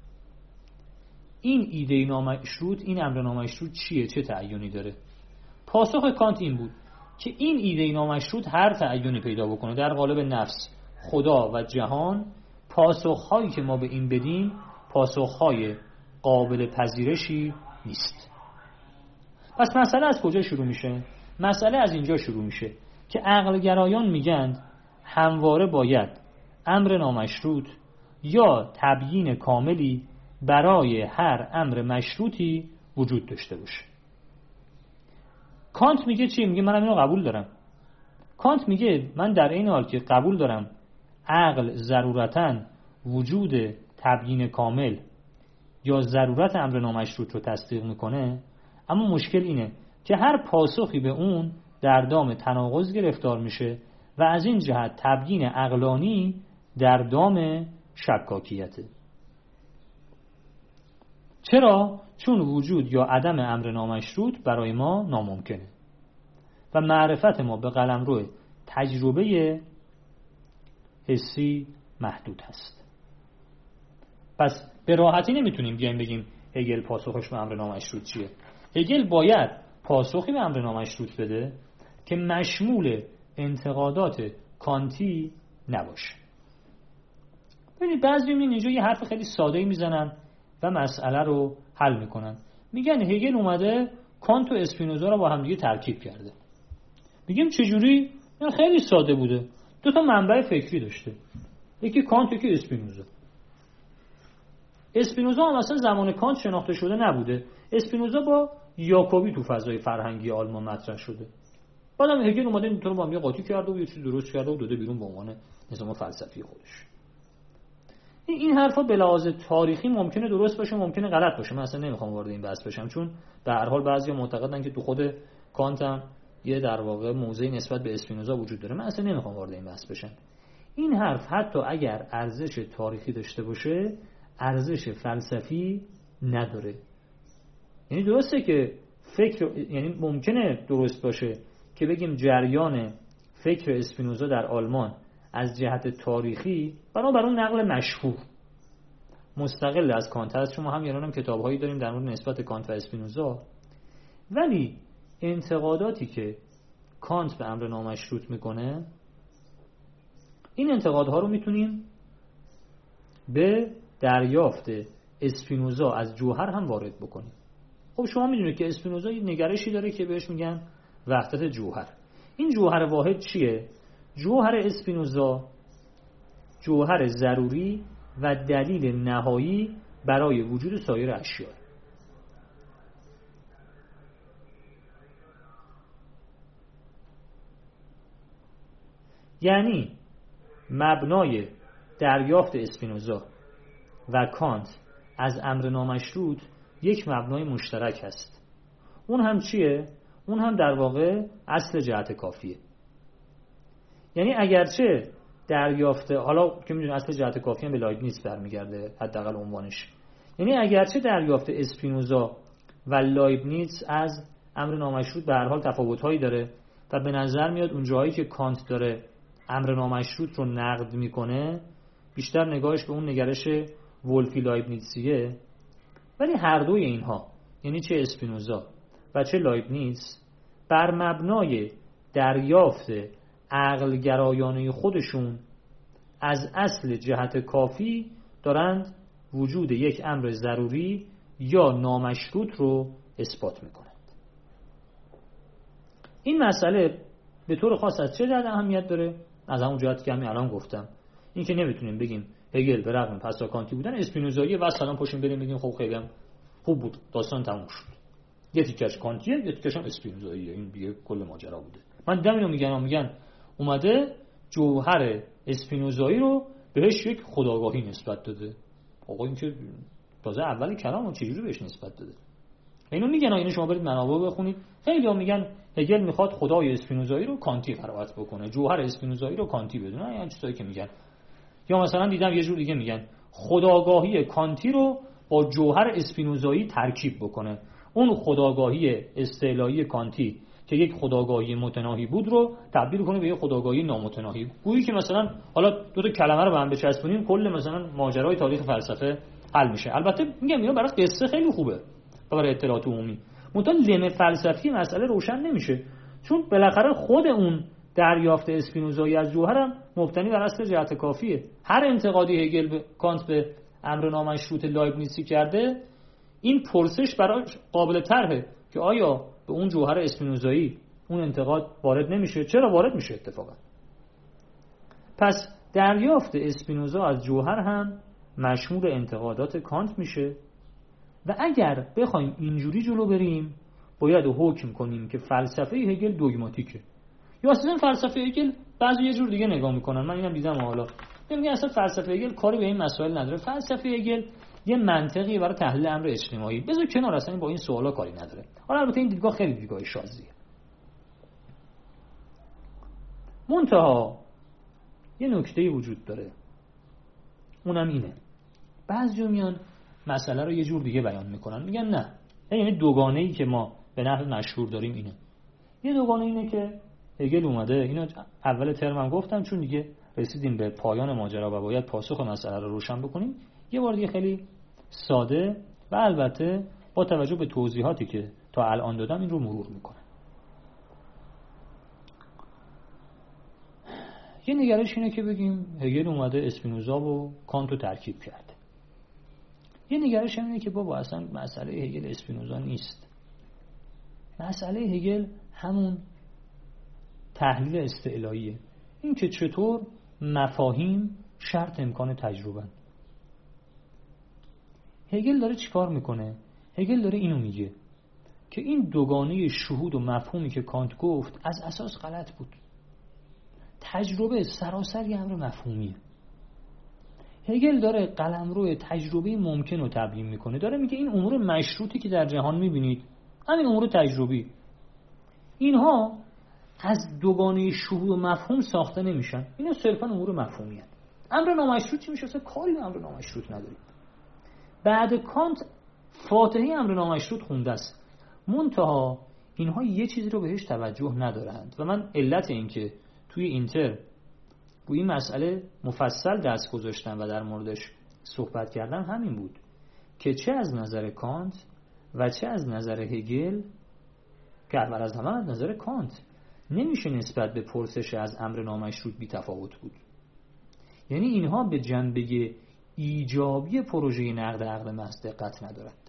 این ایده نامشروط، این امر نامشروط چیه؟ چه تعیینی داره؟ پاسخ کانت این بود که این ایده نامشروط هر تعیینی پیدا بکنه در قالب نفس، خدا و جهان، پاسخهایی که ما به این بدیم پاسخهای قابل پذیرشی نیست. پس مسئله از کجا شروع میشه؟ مسئله از اینجا شروع میشه که عقل گرایان میگن همواره باید امر نامشروط یا تبیین کاملی برای هر امر مشروطی وجود داشته باشه. کانت میگه چی؟ میگه منم اینو قبول دارم. کانت میگه من در این حال که قبول دارم عقل ضرورتاً وجود تبیین کامل یا ضرورت امر نامشروط رو تصدیق میکنه، اما مشکل اینه که هر پاسخی به اون در دام تناقض گرفتار میشه و از این جهت تبیین عقلانی در دام شکاکیته. چرا؟ چون وجود یا عدم امر نامشروط برای ما ناممکنه و معرفت ما به قلمرو تجربه حسی محدود هست. پس به راحتی نمیتونیم بیایم بگیم هگل پاسخش به امر نامشروط چیه. هگل باید پاسخی به امر نامشروط بده که مشمول انتقادات کانتی نباشه. ببینید بعضی میبینید اینجا یه حرف خیلی ساده‌ای میزنن و مسئله رو حل میکنن. میگن هگل اومده کانت و اسپینوزا رو با هم دیگه ترکیب کرده. میگیم چجوری؟ این خیلی ساده بوده. دو تا منبع فکری داشته. یکی کانت، یکی اسپینوزا. اسپینوزا هم اصلا زمان کانت شناخته شده نبوده. اسپینوزا با یاکوبی تو فضای فرهنگی آلمان مطرح شده. بعدم هگل اومده اینطور با هم یه قاطی کرده و یه چیز درست کرده و داده بیرون به عنوان نظام فلسفی خودش. این حرفا به لحاظ تاریخی ممکنه درست باشه، ممکنه غلط باشه. من اصلا نمیخوام وارد این بحث بشم، چون به هر حال بعضیا معتقدن که تو خود کانت هم یه در واقع موضعی نسبت به اسپینوزا وجود داره. من اصلا نمیخوام وارد این بحث بشم. این حرف حتی اگر ارزش تاریخی داشته باشه، ارزش فلسفی نداره. یعنی درسته که فکر، یعنی ممکنه درست باشه که بگیم جریان فکر اسپینوزا در آلمان از جهت تاریخی بنابر اون نقل مشهور مستقل از کانت هست، چون ما هم یعنی کتاب‌هایی داریم در مورد نسبت کانت و اسپینوزا، ولی انتقاداتی که کانت به امر نامشروط میکنه، این انتقادها رو میتونیم به دریافت اسپینوزا از جوهر هم وارد بکنیم. خب شما میدونید که اسپینوزا یه نگرشی داره که بهش میگن وحدت جوهر. این جوهر واحد چیه؟ جوهر اسپینوزا جوهر ضروری و دلیل نهایی برای وجود سایر اشیا. یعنی مبنای دریافت اسپینوزا و کانت از امر نامشروط یک مبنای مشترک هست. اون هم چیه؟ اون هم در واقع اصل جهت کافیه. یعنی اگرچه دریافت، حالا که میدونید اصل جهت کافی هم به لایبنیتس برمیگرده حداقل عنوانش، یعنی اگرچه دریافت اسپینوزا و لایبنیتس از امر نامشروط به هر حال تفاوت‌هایی داره و به نظر میاد اون جایی که کانت داره امر نامشروط رو نقد میکنه بیشتر نگاهش به اون نگرش ولفی لایبنیتسیه، ولی هر دوی اینها یعنی چه اسپینوزا و چه لایبنیتس بر مبنای دریافت عقل گرایانه خودشون از اصل جهت کافی دارند وجود یک امر ضروری یا نامشروط رو اثبات میکنند. این مسئله به طور خاص از چه جهت اهمیت داره؟ از همون جهت که همین الان گفتم، این که نمیتونیم بگیم هگل به رغم پساکانتی بودن اسپینوزایی و سلام پاشیم بریم بگیم خب خیلی خوب بود، داستان تموم شد، یه تیکش کانتیه یه تیکش هم اسپینوزاییه، این دیگه کل ماجرا بوده. من دیدم اینو میگن میگن اومده جوهر اسپینوزایی رو بهش یک خودآگاهی نسبت داده. آقا این که تازه اول کلامو چجوری بهش نسبت داده؟ اینو میگن، اینو شما برید منابع بخونید. خیلی‌ها میگن هگل میخواد خدای اسپینوزایی رو کانتی قرائت بکنه، جوهر اسپینوزایی رو کانتی بدونه، این چیزایی که میگن. یا مثلا دیدم یه جور دیگه میگن خودآگاهی کانتی رو با جوهر اسپینوزایی ترکیب بکنه، اون خودآگاهی استعلایی کانتی که یک خودآگاهی متناهی بود رو تبدیل کنه به یک خودآگاهی نامتناهی. گویی که مثلا حالا دو تا کلمه رو به هم بچسبونیم کل مثلا ماجرای تاریخ فلسفه حل میشه. البته میگم اینا برای قصه خیلی خوبه برای اطلاعات عمومی، منتها لم فلسفی مسئله روشن نمیشه، چون بالاخره خود اون دریافت اسپینوزایی از جوهرم مبتنی بر اصل جهت کافیه. هر انتقادی هگل به کانت به امر نامشروط لایبنیتسی کرده، این پرسش برای قابل طرحه که آیا به اون جوهر اسپینوزایی اون انتقاد وارد نمیشه؟ چرا وارد میشه اتفاقا؟ پس دریافت اسپینوزا از جوهر هم مشمول انتقادات کانت میشه و اگر بخوایم اینجوری جلو بریم باید حکم کنیم که فلسفه هگل دوگماتیکه، یا اصلا فلسفه هگل بعضی یه جور دیگه نگاه میکنن. من اینم دیدم حالا میگن اصلا فلسفه هگل کاری به این مسائل نداره، فلسفه هگل یه منطقی برای تحلیل امر اجتماعی، بذار کنار، اصلا با این سوالا کاری نداره. حالا البته این دیدگاه خیلی دیدگاه شاذیه. منتها یه نکته وجود داره، اونم اینه بعضیا میان مسئله رو یه جور دیگه بیان میکنن، میگن نه، یعنی دوگانه‌ای که ما به نحو مشهور داریم اینه. یه دوگانه اینه که هگل اومده، اینو اول ترمم گفتم چون دیگه رسیدیم به پایان ماجرا و باید پاسخ مسئله رو روشن بکنیم، یه بار دیگه خیلی ساده و البته با توجه به توضیحاتی که تا الان دادم این رو مرور میکنم. یه نگرش اینه که بگیم هگل اومده اسپینوزا و کانت رو ترکیب کرده. یه نگرش اینه که بابا اصلا مسئله هگل اسپینوزا نیست، مسئله هگل همون تحلیل استعلاییه، این که چطور مفاهیم شرط امکان تجربه. هگل داره چیکار میکنه؟ هگل داره اینو میگه که این دوگانه شهود و مفهومی که کانت گفت از اساس غلط بود. تجربه سراسر یه امر مفهومیه. هگل داره قلمرو تجربی ممکن رو تبیین میکنه، داره میگه این امور مشروطی که در جهان میبینید همین امور تجربی، اینها از دوگانه شهود و مفهوم ساخته نمیشن، اینا صرفا امور مفهومی هست. امر نامشروط چی میشه؟ اصلا کاری به امر نامشروط نداریم. بعد کانت فاتحه امر نامشروط خونده است، منتها اینها یه چیزی رو بهش توجه ندارند و من علت این که توی اینتر روی این مسئله مفصل دست گذاشتم و در موردش صحبت کردم همین بود که چه از نظر کانت و چه از نظر هگل، که اول از همه از نظر کانت، نمیشه نسبت به پرسش از امر نامشروط بی تفاوت بود. یعنی اینها به جنبه ایجابی پروژه نقد عقل محض دقت ندارد.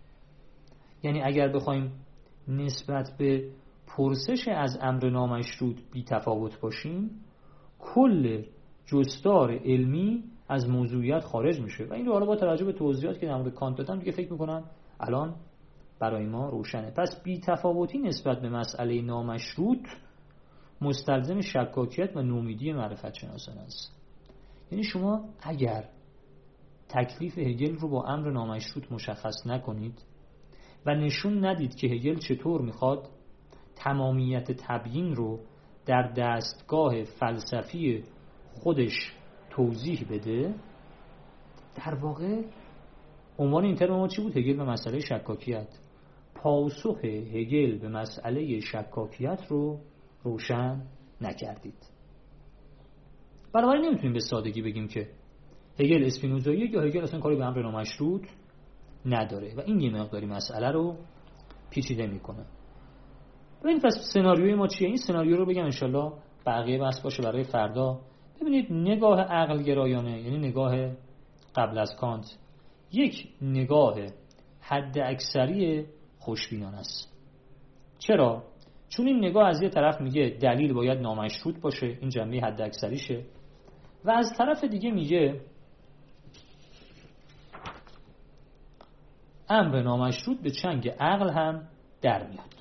یعنی اگر بخوایم نسبت به پرسش از امر نامشروط بی تفاوت باشیم، کل جستار علمی از موضوعیت خارج میشه و این رو حالا با توجه به توضیحات که در مورد کانت دادم دیگه فکر میکنم الان برای ما روشنه. پس بی تفاوتی نسبت به مسئله نامشروط مستلزم شکاکیت و نومیدی معرفت شناسانه است. یعنی شما اگر تکلیف هگل رو با امر نامشروط مشخص نکنید و نشون ندید که هگل چطور میخواد تمامیت تبیین رو در دستگاه فلسفی خودش توضیح بده، در واقع عنوان این ترم ما چی بود؟ هگل به مسئله شکاکیت. پاسخ هگل به مسئله شکاکیت رو روشن نکردید. بنابراین نمیتونیم به سادگی بگیم که هگل اسپینوزاییه یا هگل اصلا کاری به امر نامشروط نداره و این یه مقداری مسئله رو پیچیده میکنه. ببینید پس سناریوی ما چیه؟ این سناریو رو بگم انشالله بقیه بحث باشه برای فردا. ببینید نگاه عقل گرایانه، یعنی نگاه قبل از کانت، یک نگاه حد اکثری خوشبینانه است. چرا؟ چون این نگاه از یه طرف میگه دلیل باید نامشروط باشه، این جنبه حد اکثریشه، و از طرف دیگه میگه امر نامشروط به چنگ عقل هم در میاد.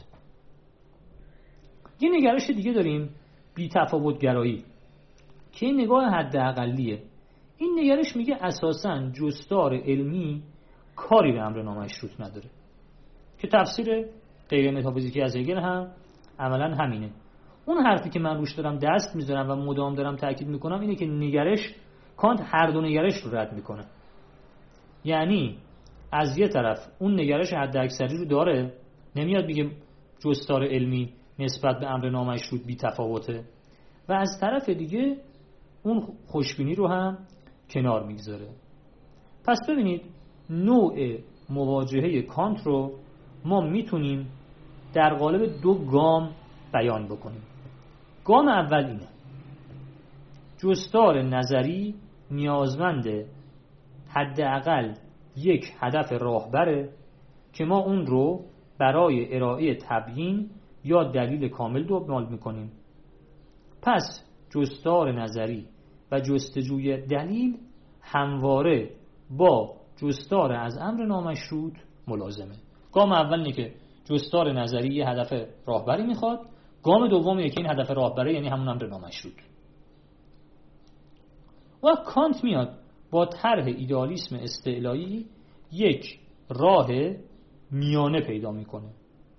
یه نگرش دیگه داریم، بی تفاوت گرایی، که این نگاه حد اقلیه. این نگرش میگه اساساً جستار علمی کاری به امر نامشروط نداره، که تفسیر غیر متافیزیکی از هگل هم عملاً همینه. اون حرفی که من روش دارم دست میذارم و مدام دارم تاکید میکنم اینه که نگرش کانت هر دو نگرش رو رد میکنه. یعنی از یه طرف اون نگرش حد اکثری رو داره، نمیاد بگه جستار علمی نسبت به امر نامشروط بی تفاوته، و از طرف دیگه اون خوشبینی رو هم کنار میگذاره. پس ببینید نوع مواجهه کانت رو ما میتونیم در قالب دو گام بیان بکنیم. گام اول اینه: جستار نظری نیازمند حداقل یک هدف راهبره که ما اون رو برای ارائه تبیین یا دلیل کامل دنبال میکنیم. پس جستار نظری و جستجوی دلیل همواره با جستار از امر نامشروط ملازمه. گام اول اینه که جستار نظری یه هدف راهبری میخواد، گام دوم اینه که این هدف راهبری یعنی همون امر نامشروط. و کانت میاد با طرح ایدئالیسم استعلایی یک راه میانه پیدا میکنه.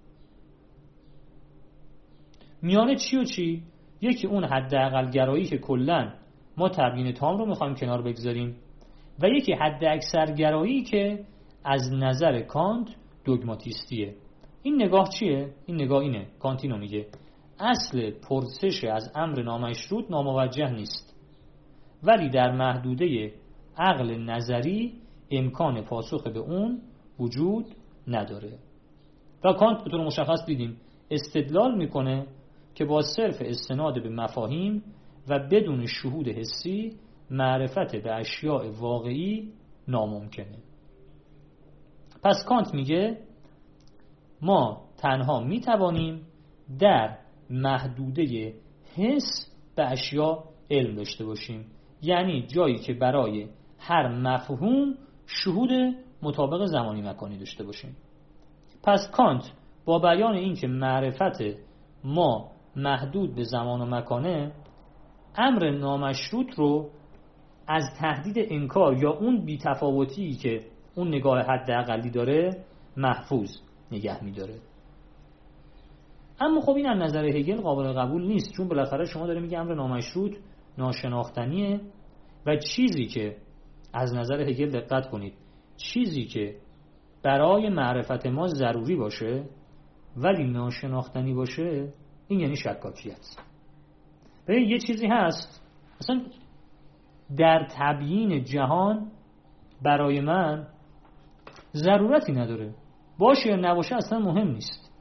میانه چی و چی؟ یکی اون حداقل گرایی که کلاً ما تبیین تام رو میخوایم کنار بگذاریم، و یکی حد اکثر گرایی که از نظر کانت دوگماتیستیه. این نگاه چیه؟ این نگاه اینه، کانت اینو میگه: اصل پرسش از امر نامشروط ناموجه نیست، ولی در محدوده عقل نظری امکان پاسخ به اون وجود نداره. و کانت به طور مشخص دیدیم استدلال میکنه که با صرف استناد به مفاهیم و بدون شهود حسی معرفت به اشیاء واقعی ناممکنه. پس کانت میگه ما تنها میتوانیم در محدوده حس به اشیاء علم داشته باشیم، یعنی جایی که برای هر مفهوم شهود مطابق زمانی مکانی داشته باشیم. پس کانت با بیان این که معرفت ما محدود به زمان و مکانه، امر نامشروط رو از تهدید انکار یا اون بی‌تفاوتی که اون نگاه حداقلی داره محفوظ نگه می‌داره. اما خب این از نظر هگل قابل قبول نیست، چون بالاخره شما داره میگه امر نامشروط ناشناختنیه و چیزی که از نظر هگل دقت کنید، چیزی که برای معرفت ما ضروری باشه ولی ناشناختنی باشه، این یعنی شکاکیت. ببین یه چیزی هست اصلا در تبیین جهان برای من ضرورتی نداره، باشه یا نباشه اصلا مهم نیست،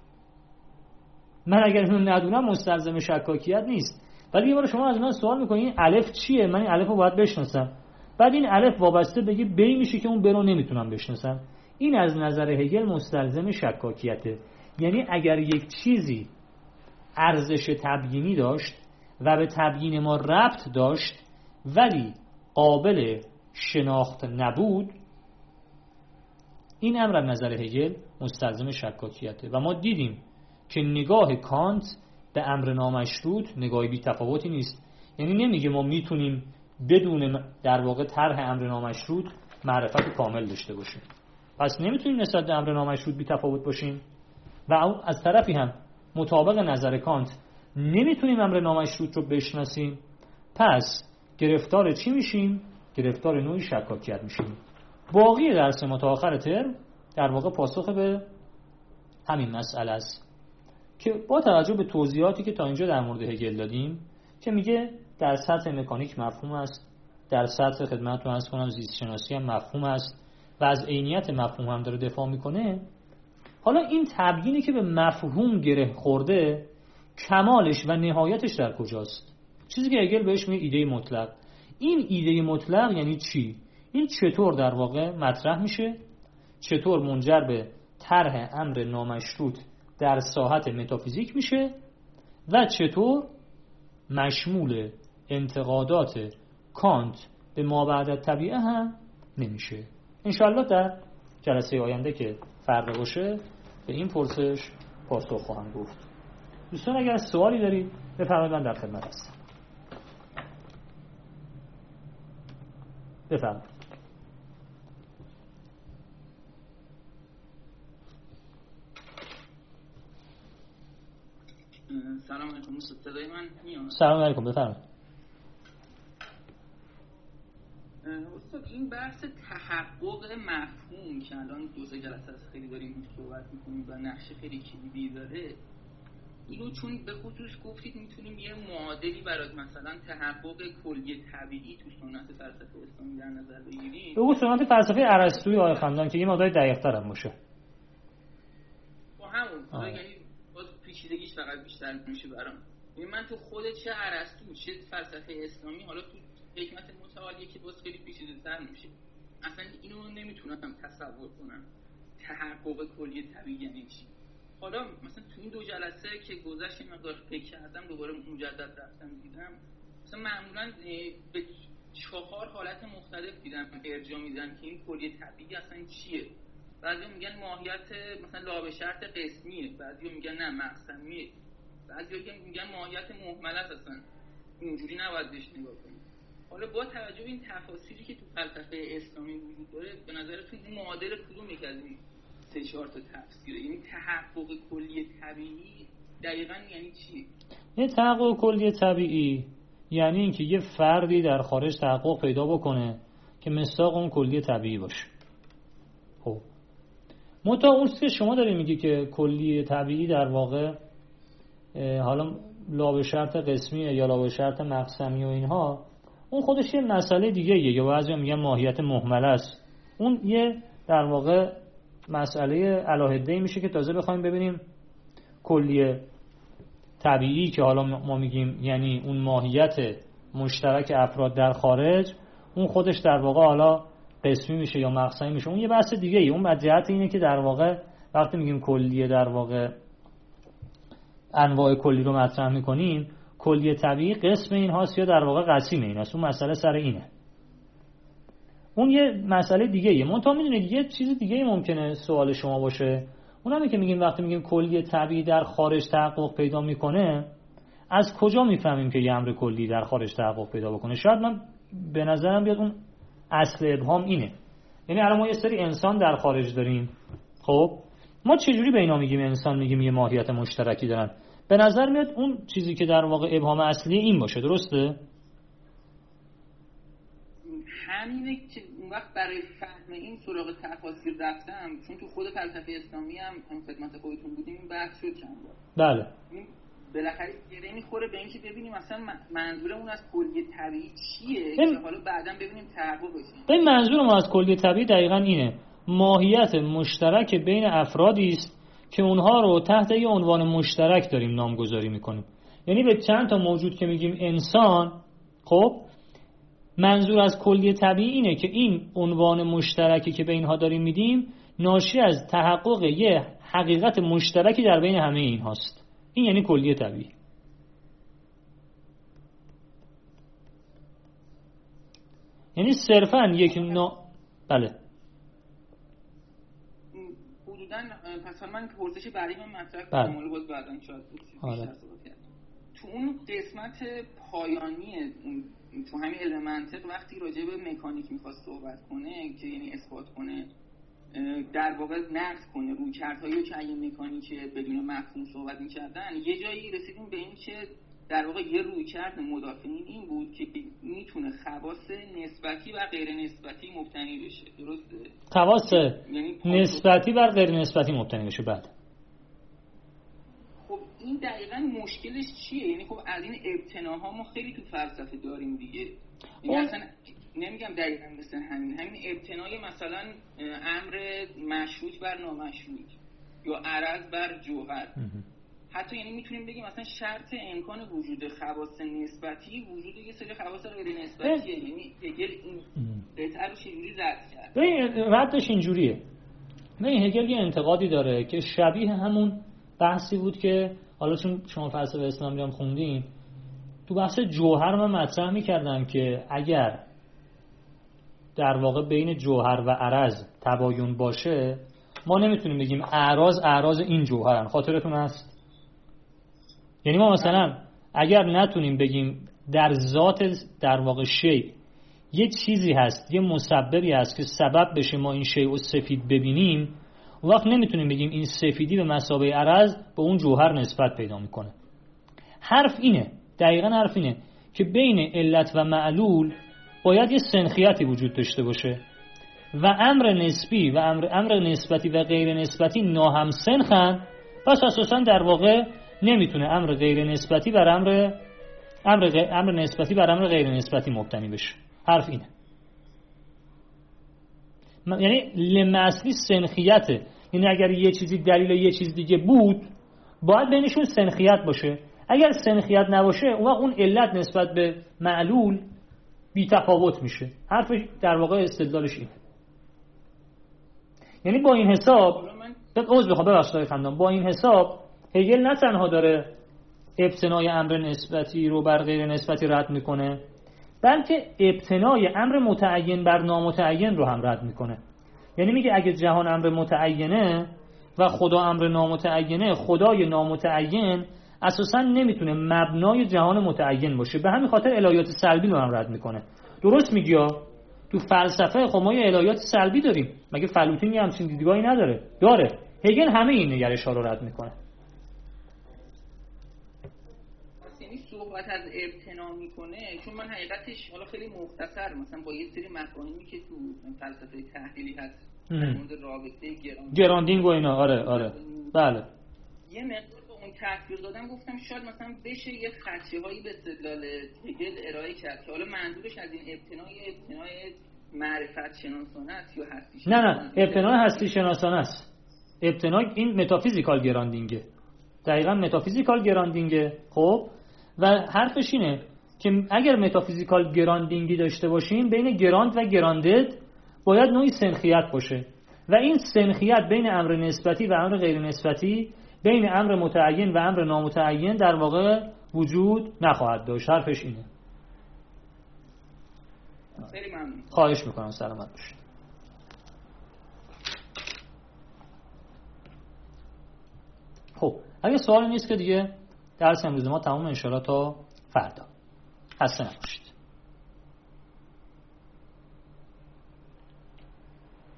من اگر اون ندونم مستلزم شکاکیت نیست. ولی یه بار شما از من سوال میکنی این الف چیه، من این الف رو باید بشناسم، بعد این الف وابسته بگی بی میشه که اون ب رو نمیتونم بشناسم، این از نظر هگل مستلزم شکاکیته. یعنی اگر یک چیزی ارزش تبیینی داشت و به تبیین ما ربط داشت ولی قابل شناخت نبود، این امر از نظر هگل مستلزم شکاکیته. و ما دیدیم که نگاه کانت به امر نامشروط نگاهی بی تفاوتی نیست. یعنی نمیگه ما میتونیم بدون در واقع طرح امر نامشروط معرفت کامل داشته باشیم، پس نمیتونیم نسبت به امر نامشروط بی تفاوت باشیم، و از طرفی هم مطابق نظر کانت نمیتونیم امر نامشروط رو بشناسیم، پس گرفتار چی میشیم؟ گرفتار نوعی شکاکیت میشیم. باقی درس ما تا آخر ترم در واقع پاسخ به همین مسئله است که با توجه به توضیحاتی که تا اینجا در مورد هگل دادیم که میگه در سطح مکانیک مفهوم است، در سطح خدمتتون عرض کنم زیست شناسی هم مفهوم است و از عینیت مفهوم هم داره دفاع میکنه. حالا این تبیینی که به مفهوم گره خورده کمالش و نهایتش در کجاست؟ چیزی که هگل بهش میگه ایده مطلق. این ایده مطلق یعنی چی؟ این چطور در واقع مطرح میشه؟ چطور منجر به طرح امر نامشروط در ساحت متافیزیک میشه و چطور مشمول انتقادات کانت به مابعد طبیعه هم نمیشه؟ انشالله در جلسه آینده که فردا باشه به این پرسش پاسخ خواهم گفت. دوستان اگر سوالی دارید بفرمایید، من در خدمت هستم. بفرمایید. سلام علیکم، صدای من میاد؟ سلام علیکم، بفرمایید. استاد این بحث تحقق مفهوم که الان دو سه جلسه از خیلی داریم صحبت میکنیم و نقش خیلی کلیدی داره، اینو چون به خصوص گفتید میتونیم یه معادلی برای مثلا تحقق کلی طبیعی تو سنت فلسفه اسلامی در نظر بگیریم. بگو سنت فلسفه ارسطویی آقای خندان که یه مقدار دقیق‌تر هم باشه. با همون یعنی باز پیچیدگیش فقط بیشتر میشه برام. یعنی من تو خود چه ارسطو چه فلسفه اسلامی حالا تو حکمت متعالیه که باز خیلی پیچیده‌تر میشه، اصلا اینو نمیتونم تصور کنم تحقق کلی طبیعی یعنی چی. حالا مثلا تو این دو جلسه که گذشت مقدار فکر کردم، دوباره مجدد رفتم دیدم، مثلا معمولا به چهار حالت مختلف دیدم ارجاع میدن که این کلی طبیعی اصلا چیه. بعضی میگن ماهیت مثلا لا به شرط قسمیه، بعضی میگن نه مقسمیه، بعضی میگن ماهیت مهمل است، اصلا اینجوری نباید بهش نگاه کنیم. حالا با توجه به این تفاصیلی که تو فلسفه اسلامی وجود داره، به نظرتون این معادل کدوم یک از این سه چهار تا تفسیره؟ یعنی تحقق کلی طبیعی دقیقاً یعنی چی؟ یه تحقق کلی طبیعی یعنی اینکه یه فردی در خارج تحقق پیدا بکنه که مصداق اون کلی طبیعی باشه. خب متا اون که شما داری میگی که کلی طبیعی در واقع حالا لا به شرط قسمیه یا لا به شرط مقسمی و اینها، اون خودش یه مسئله دیگه ایه. یا بعضی میگن ماهیت مهمل است، اون یه در واقع مسئله علاهده‌ای میشه که تازه بخوایم ببینیم کلی طبیعی که حالا ما میگیم یعنی اون ماهیت مشترک افراد در خارج، اون خودش در واقع حالا قسمی میشه یا مقسمی میشه، اون یه بحث دیگه ای. اون جهت اینه که در واقع وقتی میگیم کلیه در واقع انواع کلی رو مطرح میکنیم، کلیه طبیعی قسم این هاست یا در واقع قسیم این هاست، اون مسئله سر اینه. اون یه مسئله دیگه ایه. منتها میدونید یه چیز دیگه ای ممکنه سوال شما باشه، اونم که میگیم وقتی میگیم کلی طبیعی در خارج تحقق پیدا میکنه، از کجا میفهمیم که یه امر کلی در خارج تحقق پیدا بکنه؟ شاید من به نظرم بیاد اون اصل ابهام اینه. یعنی الان ما یه سری انسان در خارج داریم، خب ما چجوری به اینا میگیم انسان، میگیم یه ماهیت مشترکی دارن؟ به نظر میاد اون چیزی که در واقع ابهام اصلی این باشه، درسته؟ همینه که اون وقت برای فهم این سراغ تفاسیر رفتم، چون تو خود فلسفه اسلامی هم هم خدمت خودتون بودیم این بحث شد چند بار. بله. بالاخره گره میخوره به اینکه ببینیم اصلا منظور اون از کلی طبیعی چیه بیم... که حالا بعداً ببینیم تحقق بشه. ببین منظور ما از کلی طبیعی دقیقاً اینه، ماهیت مشترک بین افرادی است که اونها رو تحت یه عنوان مشترک داریم نامگذاری میکنیم. یعنی به چند تا موجود که میگیم انسان، خب منظور از کلی طبیعی اینه که این عنوان مشترکی که به اینها داریم میدیم ناشی از تحقق یه حقیقت مشترکی در بین همه اینهاست. این یعنی کلی طبیعی. یعنی صرفاً یک نا... بله حدوداً پس من پرسش بعدی من مطرح بله. کنم باز بعداً شاید آره. تو اون قسمت پایانی تو همین علم منطق وقتی راجع به مکانیک میخواست صحبت کنه که یعنی اثبات کنه، در واقع نقد کنه رویکردهایی که اگه مکانیک بدون مفهوم صحبت میکردن، یه جایی رسیدیم به این که در واقع یه رویکرد مدافعین این بود که میتونه خواص نسبتی و غیر نسبتی مبتنی بشه، درسته؟ خواص یعنی نسبتی و غیر نسبتی مبتنی بشه. بعد خب این دقیقاً مشکلش چیه؟ یعنی خب از این ابتناها ما خیلی تو فلسفه داریم دیگه. یعنی اصلا نمیگم دقیقاً مثل همین همین ابتنای مثلا امر مشروط بر نامشروط یا عرض بر جوهر، حتی یعنی میتونیم بگیم مثلا شرط امکان وجود خواص نسبتی وجود یه سری خواص غیر نسبتیه. یعنی هگل این قطعه رو چجوری رد کرد؟ ببین ردش اینجوریه. ببین هگل یه انتقادی داره که شبیه همون بحثی بود که حالا چون شما فلسفه اسلامی هم خوندین، تو بحث جوهر من مطرح می‌کردم که اگر در واقع بین جوهر و عرض تباین باشه، ما نمیتونیم بگیم اعراض اعراض این جوهرن. خاطرتون هست؟ یعنی ما مثلا اگر نتونیم بگیم در ذات در واقع شیء یه چیزی هست، یه مسببی هست که سبب بشه ما این شیء رو سفید ببینیم، اون وقت نمیتونیم بگیم این سفیدی به مثابه عرض به اون جوهر نسبت پیدا میکنه. حرف اینه، دقیقاً حرف اینه که بین علت و معلول باید یه سنخیتی وجود داشته باشه و امر نسبی و امر امر نسبتی و غیر نسبتی ناهمسنخن، پس اساساً در واقع نمیتونه امر غیر نسبتی بر امر امر غیر امر نسبتی بر امر غیر نسبتی مبتنی بشه. حرف اینه. یعنی لم اصلی سنخیته. یعنی اگر یه چیزی دلیل یه چیز دیگه بود، باید بینشون سنخیت باشه. اگر سنخیت نباشه، اون وقت اون علت نسبت به معلول بی تفاوت میشه. حرفش در واقع استدلالش اینه. یعنی با این حساب عذر بخوام ببخشید خندان، با این حساب هگل نه تنها داره ابتنای امر نسبتی رو بر غیر نسبتی رد میکنه، بلکه ابتنای امر متعین بر نامتعین رو هم رد میکنه. یعنی میگه اگه جهان امر متعینه و خدا امر نامتعینه، خدای نامتعین اساسا نمیتونه مبنای جهان متعین باشه. به همین خاطر الهیات سلبی رو هم رد میکنه. درست میگی ها؟ تو فلسفه خب ما یه الهیات سلبی داریم، مگه فلوتین یه همچین دیدگاهی نداره؟ داره. هگل همه این نگرش‌ها رو رد میکنه. صحبت از ابتنا میکنه، چون من حقیقتش حالا خیلی مختصر مثلا با یه سری مفاهیمی که تو فلسفه تحلیلی هست در مورد رابطه گراندینگ گراندینگ و اینا، آره آره بله، یه مقدار با اون تفسیر دادم، گفتم شاید مثلا بشه یه خدشه‌هایی به استدلال هگل ارائه کرد که حالا منظورش از این ابتنای ابتنای معرفت شناسانه است یا هستی شناسانه؟ نه نه ابتنای هستی شناسانه است. ابتنای این متافیزیکال گراندینگه، دقیقاً متافیزیکال گراندینگه. خب و حرفش اینه که اگر متافیزیکال گراندینگی داشته باشیم، بین گراند و گراندد باید نوعی سنخیت باشه و این سنخیت بین امر نسبتی و امر غیر نسبتی، بین امر متعین و امر نامتعین در واقع وجود نخواهد داشت. حرفش اینه. خیلی ممنون. خواهش میکنم، سلامت باشید. خب اگه سوالی نیست که دیگه درس امروز ما تمام ان شاء الله تا فردا. خسته نباشید.